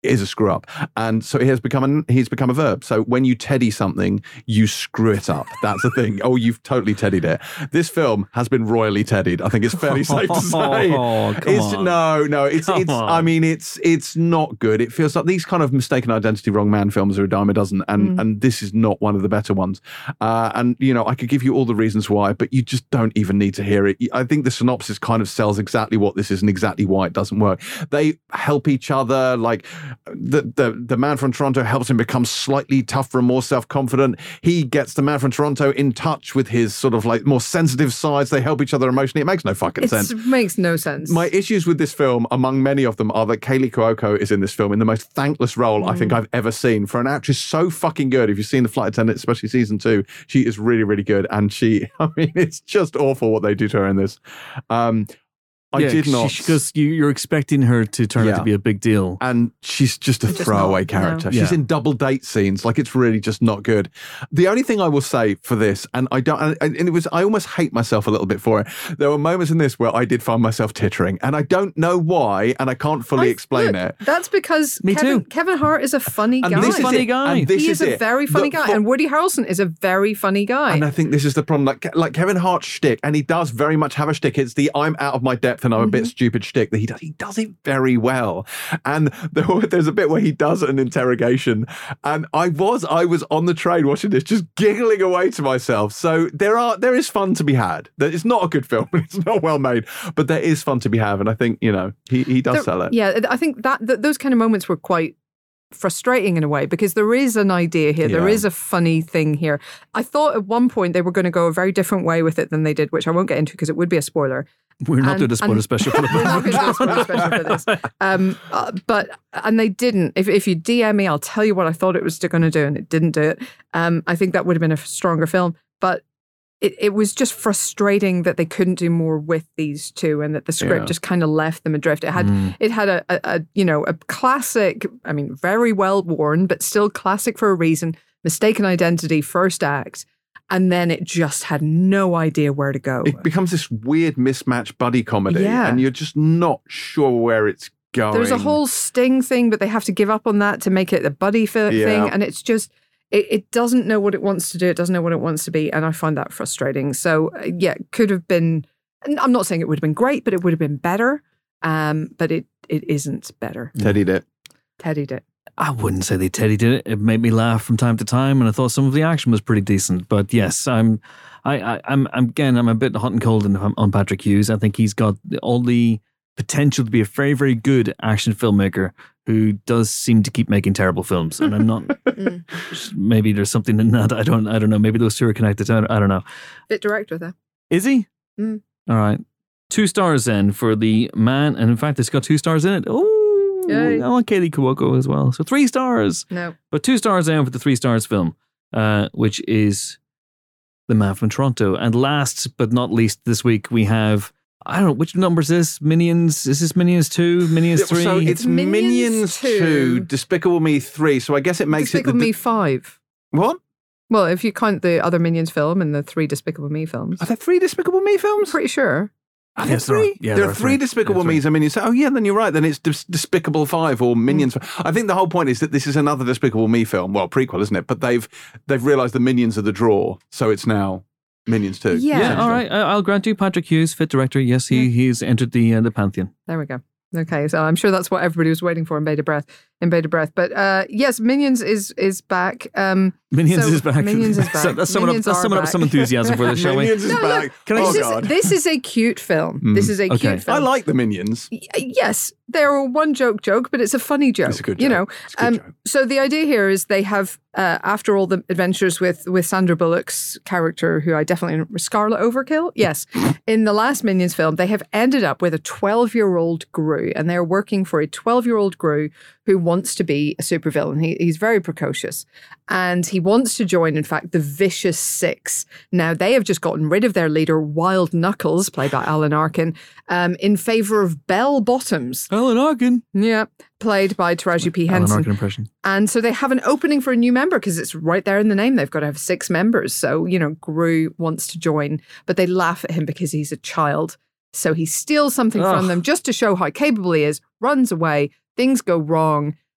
is a screw up. And so he has become a, he's become a verb. So when you teddy something, you screw it up. That's the thing. Oh, you've totally teddied it. This film has been royally teddied. I think it's fairly safe to say. Oh, come it's, on. No, no, it's, Come it's, on. I mean, it's, it's not good. It feels like these kind of mistaken identity, wrong man films are a dime a dozen. And, Mm. and this is not one of the better ones. Uh, and, you know, I could give you all the reasons why, but you just don't even need to hear it. I think the synopsis kind of sells exactly what this is and exactly why it doesn't work. They help each other. Like the, the, the man from Toronto helps him become slightly tougher and more self-confident. He gets the man from Toronto in touch with his sort of like more sensitive sides. They help each other emotionally. It makes no fucking It sense. makes no sense. My issues with this film, among many of them, are that Kaylee Cuoco is in this film in the most thankless role I think I've ever seen. For an actress so fucking good, if you've seen The Flight Attendant, especially season two, she is really, really good. And she, I mean, it's just awful what they do to her in this. Um, I Yeah, did not. because you, you're expecting her to turn out Yeah. to be a big deal. And she's just a Just throwaway not, character. no. She's Yeah. in double date scenes. Like, it's really just not good. The only thing I will say for this, and I don't, and and it was, I almost hate myself a little bit for it. There were moments in this where I did find myself tittering, and I don't know why, and I can't fully I- explain look, it. That's because Me Kevin, too. Kevin Hart is a funny And guy. this is Funny it. guy. And this he is, is a it. very funny The- guy, for- and Woody Harrelson is a very funny guy. And I think this is the problem. Like, like Kevin Hart's shtick, and he does very much have a shtick. It's the I'm out of my depth and I'm a bit stupid shtick that he does. He does it very well. And there, there's a bit where he does an interrogation, and I was I was on the train watching this, just giggling away to myself. So there are there is fun to be had. That it's not a good film. It's not well made, but there is fun to be had. And I think you know he he does There- sell it. Yeah, I think that, that those kind of moments were quite frustrating in a way because there is an idea here. There Yeah. is a funny thing here. I thought at one point they were going to go a very different way with it than they did, which I won't get into because it would be a spoiler. We're not And- doing a spoiler and- special for the We're not going to do a spoiler special for this. Um, uh, but, and they didn't. If, if you D M me, I'll tell you what I thought it was going to do, and it didn't do it. Um, I think that would have been a stronger film. But it, it was just frustrating that they couldn't do more with these two and that the script Yeah. just kind of left them adrift. It had, Mm. it had a, a, a, you know, a classic, I mean, very well worn, but still classic for a reason, mistaken identity, first act. And then it just had no idea where to go. It becomes this weird mismatched buddy comedy, Yeah. and you're just not sure where it's going. There's a whole Sting thing, but they have to give up on that to make it a buddy fi- Yeah. thing. And it's just, it, it doesn't know what it wants to do. It doesn't know what it wants to be. And I find that frustrating. So, uh, yeah, it could have been, and I'm not saying it would have been great, but it would have been better. Um, but it it isn't better. Teddied it. Teddy did. I wouldn't say they Teddy did it. It made me laugh from time to time, and I thought some of the action was pretty decent. But yes, I'm, I, I, I'm, I'm again, I'm a bit hot and cold on, on Patrick Hughes. I think he's got all the potential to be a very, very good action filmmaker who does seem to keep making terrible films. And I'm not. Mm. Maybe there's something in that. I don't. I don't know. Maybe those two are connected. I don't, I don't know. Fit director there. Is he? Mm. All right. Two stars then for the man, and in fact, it's got two stars in it. Oh, Yay. I want Kaylee Cuoco as well. So three stars. No. But two stars down for the three stars film, uh, which is The Man from Toronto. And last but not least, this week we have, I don't know, which number is this? Minions? Is this Minions two? Minions Yeah, three? So it's It's Minions Minions two. two, Despicable Me three. So I guess it makes Despicable it the, Me five. What? Well, if you count the other Minions film and the three Despicable Me films. Are there three Despicable Me I'm films? pretty sure. Are there Yes, there are. three? Yeah, there, there are are three three. Despicable Yeah, Me's and Minions. Oh yeah, then you're right. Then it's Des- Despicable Five or Minions. I think the whole point is that this is another Despicable Me film. Well, prequel, isn't it? But they've they've realised the Minions are the draw, so it's now Minions two. Yeah. Yeah, all right. I- I'll grant you Patrick Hughes, fit director. Yes, he he's entered the uh, the pantheon. There we go. Okay, so I'm sure that's what everybody was waiting for in bated breath. In bated breath, but uh, yes, Minions is is back. Um, Minions So, is back. Minions is So back. that's summing Minions up, that's are summing up back. some enthusiasm for this, shall we? Minions is No, back. look, Can I oh this, god, is, this is a cute film. Mm. This is a Okay. cute film. I like the Minions. Y- Yes, they're a one joke joke, but it's a funny joke. It's a good You joke. know, It's a good um, joke. so the idea here is they have, uh, after all the adventures with with Sandra Bullock's character, who I definitely Scarlet Overkill. Yes, in the last Minions film, they have ended up with a twelve year old Gru, and they're working for a twelve year old Gru who wants to be a supervillain. He, he's very precocious, and he wants to join, in fact, the Vicious Six. Now they have just gotten rid of their leader, Wild Knuckles, played by Alan Arkin, um, in favor of Bell Bottoms. Alan Arkin. Yeah, played by Taraji P. Alan Henson. Arkin impression. And so they have an opening for a new member because it's right there in the name. They've got to have six members. So, you know, Gru wants to join, but they laugh at him because he's a child. So he steals something Ugh. from them just to show how capable he is, runs away, things go wrong.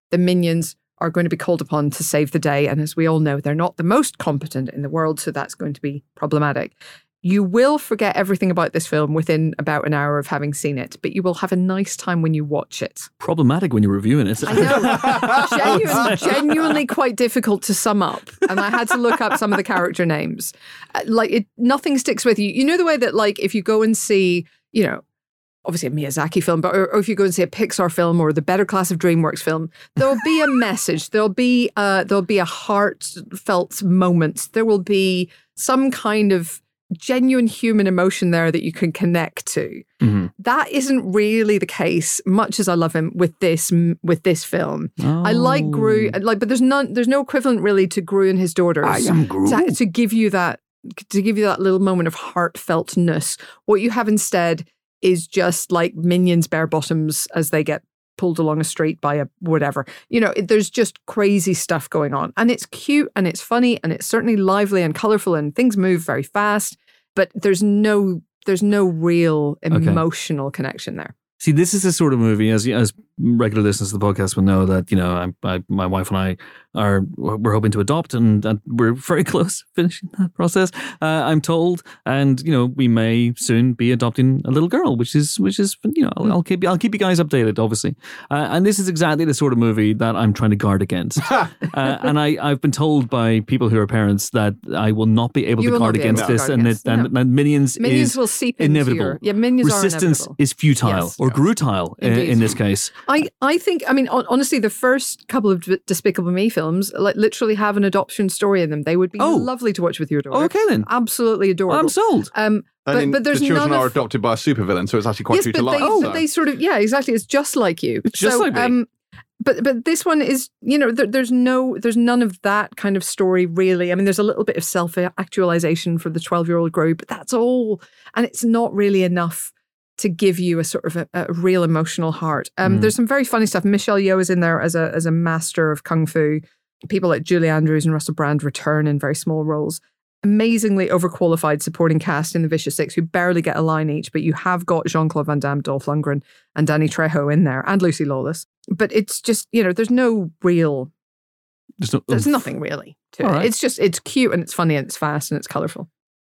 the minions are going to be called upon to save the day. And as we all know, they're not the most competent in the world, so that's going to be problematic. You will forget everything about this film within about an hour of having seen it, but you will have a nice time when you watch it. Problematic when you're reviewing it. I know. Genuine, genuinely quite difficult to sum up. And I had to look up some of the character names. Uh, Like, it, nothing sticks with you. You know the way that, like, if you go and see, you know, obviously a Miyazaki film, but or, or if you go and see a Pixar film or the Better Class of DreamWorks film, there'll be a message. There'll be uh, there'll be a heartfelt moment. There will be some kind of genuine human emotion there that you can connect to. Mhm. That isn't really the case, much as I love him with this with this film. I like Gru, like, but there's none, there's no equivalent really to Gru and his daughters. I am Gru. To, to give you that, to give you that little moment of heartfeltness. What you have instead is just like minions bare bottoms as they get pulled along a street by a whatever. You know, it, there's just crazy stuff going on. And it's cute and it's funny and it's certainly lively and colorful and things move very fast, but there's no there's no real emotional connection there. See, this is the sort of movie, as as regular listeners to the podcast will know, that, you know, I, I, my wife and I are we're hoping to adopt, and, and we're very close to finishing that process. Uh, I'm told, and you know, we may soon be adopting a little girl, which is which is you know, I'll, I'll keep I'll keep you guys updated, obviously. Uh, and this is exactly the sort of movie that I'm trying to guard against. uh, and I I've been told by people who are parents that I will not be able You to will not guard be able against to this, guard and against, that and, no. and minions Minions is will seep into inevitable. your, yeah, minions Resistance are inevitable. is futile Yes. or grutile in, Indeed. in this case. I, I think, I mean, hon- honestly, the first couple of D- Despicable Me films like literally have an adoption story in them. They would be Oh. lovely to watch with your daughter. Oh, okay then. Absolutely adorable. I'm sold. Um, And but, in- but there's the children none are of, adopted by a supervillain, so it's actually quite yes, true but to life. they, so. but they sort of, yeah, exactly. It's just like you. It's just so, like me. Um, but but this one is, you know, there, there's no, there's none of that kind of story really. I mean, there's a little bit of self-actualization for the twelve-year-old Gru, but that's all, and it's not really enough to give you a sort of a, a real emotional heart. Um, Mm. There's some very funny stuff. Michelle Yeoh is in there as a as a master of kung fu. People like Julie Andrews and Russell Brand return in very small roles. Amazingly overqualified supporting cast in The Vicious Six who barely get a line each, but you have got Jean-Claude Van Damme, Dolph Lundgren, and Danny Trejo in there, and Lucy Lawless. But it's just, you know, there's no real, There's, no, there's nothing really to All it. right. It's just, it's cute and it's funny and it's fast and it's colorful.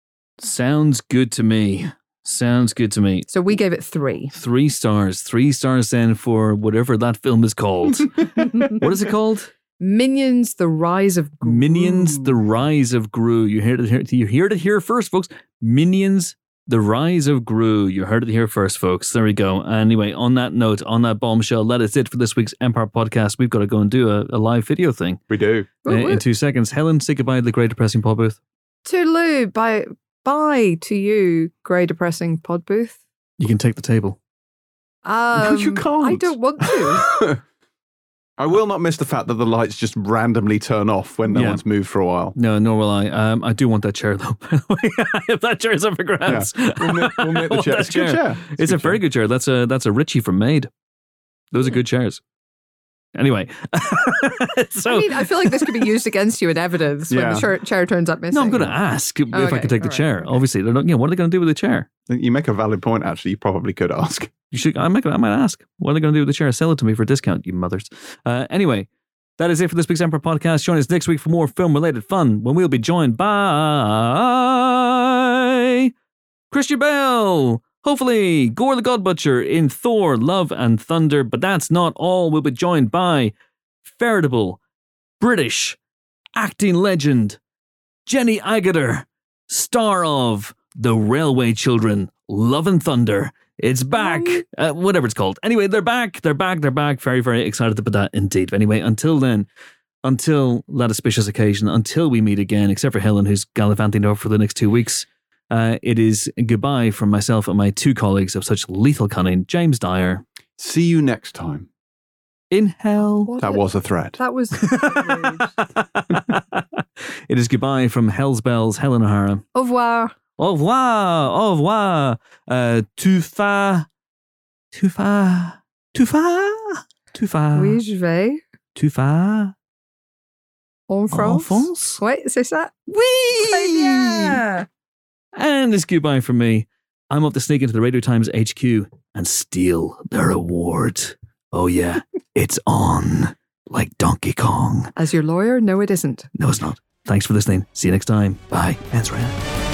Sounds good to me. Sounds good to me. So we gave it three. Three stars. Three stars then for whatever that film is called. What is it called? Minions: The Rise of Gru. Minions: The Rise of Gru. You heard it here. You heard it here first, folks. Minions: The Rise of Gru. You heard it here first, folks. There we go. Anyway, on that note, on that bombshell, that is it for this week's Empire podcast. We've got to go and do a, a live video thing we do. uh, in two seconds. Helen, say goodbye to the Great Depressing Pod Booth. Toodaloo. Bye. Bye to you, grey depressing pod booth. You can take the table. Um, you can't. I don't want to. I will not miss the fact that the lights just randomly turn off when no Yeah. one's moved for a while. No, nor will I. Um, I do want that chair, though. By the way, if that chair is up for grabs, Yeah. We'll make- we'll make the I want chair. that It's a good chair. It's a It's a good very chair. good chair. That's a that's a Ritchie from Maid. Those are good chairs. Anyway, so I mean, I feel like this could be used against you in evidence when Yeah. the chair, chair turns up missing. no, I'm going to ask if I Okay, could take the all right, chair. okay. Obviously, they're not. You know, what are they going to do with the chair? You make a valid point, actually. You probably could ask. You should. I might. I might ask. What are they going to do with the chair? Sell it to me for a discount, you mothers. Uh, anyway, that is it for this week's Emperor podcast. Join us next week for more film-related fun when we'll be joined by Christian Bale. Hopefully, Gore the God Butcher in Thor: Love and Thunder. But that's not all. We'll be joined by veritable British acting legend Jenny Agutter, star of The Railway Children, Love and Thunder. It's back. Uh, whatever it's called. Anyway, they're back. They're back. They're back. Very, very excited about that indeed. But anyway, until then, until that auspicious occasion, until we meet again, except for Helen, who's gallivanting over for the next two weeks, uh, it is goodbye from myself and my two colleagues of such lethal cunning, James Dyer. See you next time. In hell. What That a- was a threat. That was rude. It is goodbye from Hell's Bells, Helen O'Hara. Au revoir. Au revoir, au revoir. Uh, tu fas, tu fas, tu fas, tu fas, Oui, je vais. tu fas. En France. France? Ouais, c'est ça. Oui! Très bien. And it's goodbye from me. I'm off to sneak into the Radio Times H Q and steal their award. Oh yeah, it's on. like Donkey Kong. As your lawyer, no, it isn't. No, it's not. Thanks for listening. See you next time. Bye. Thanks, Ryan.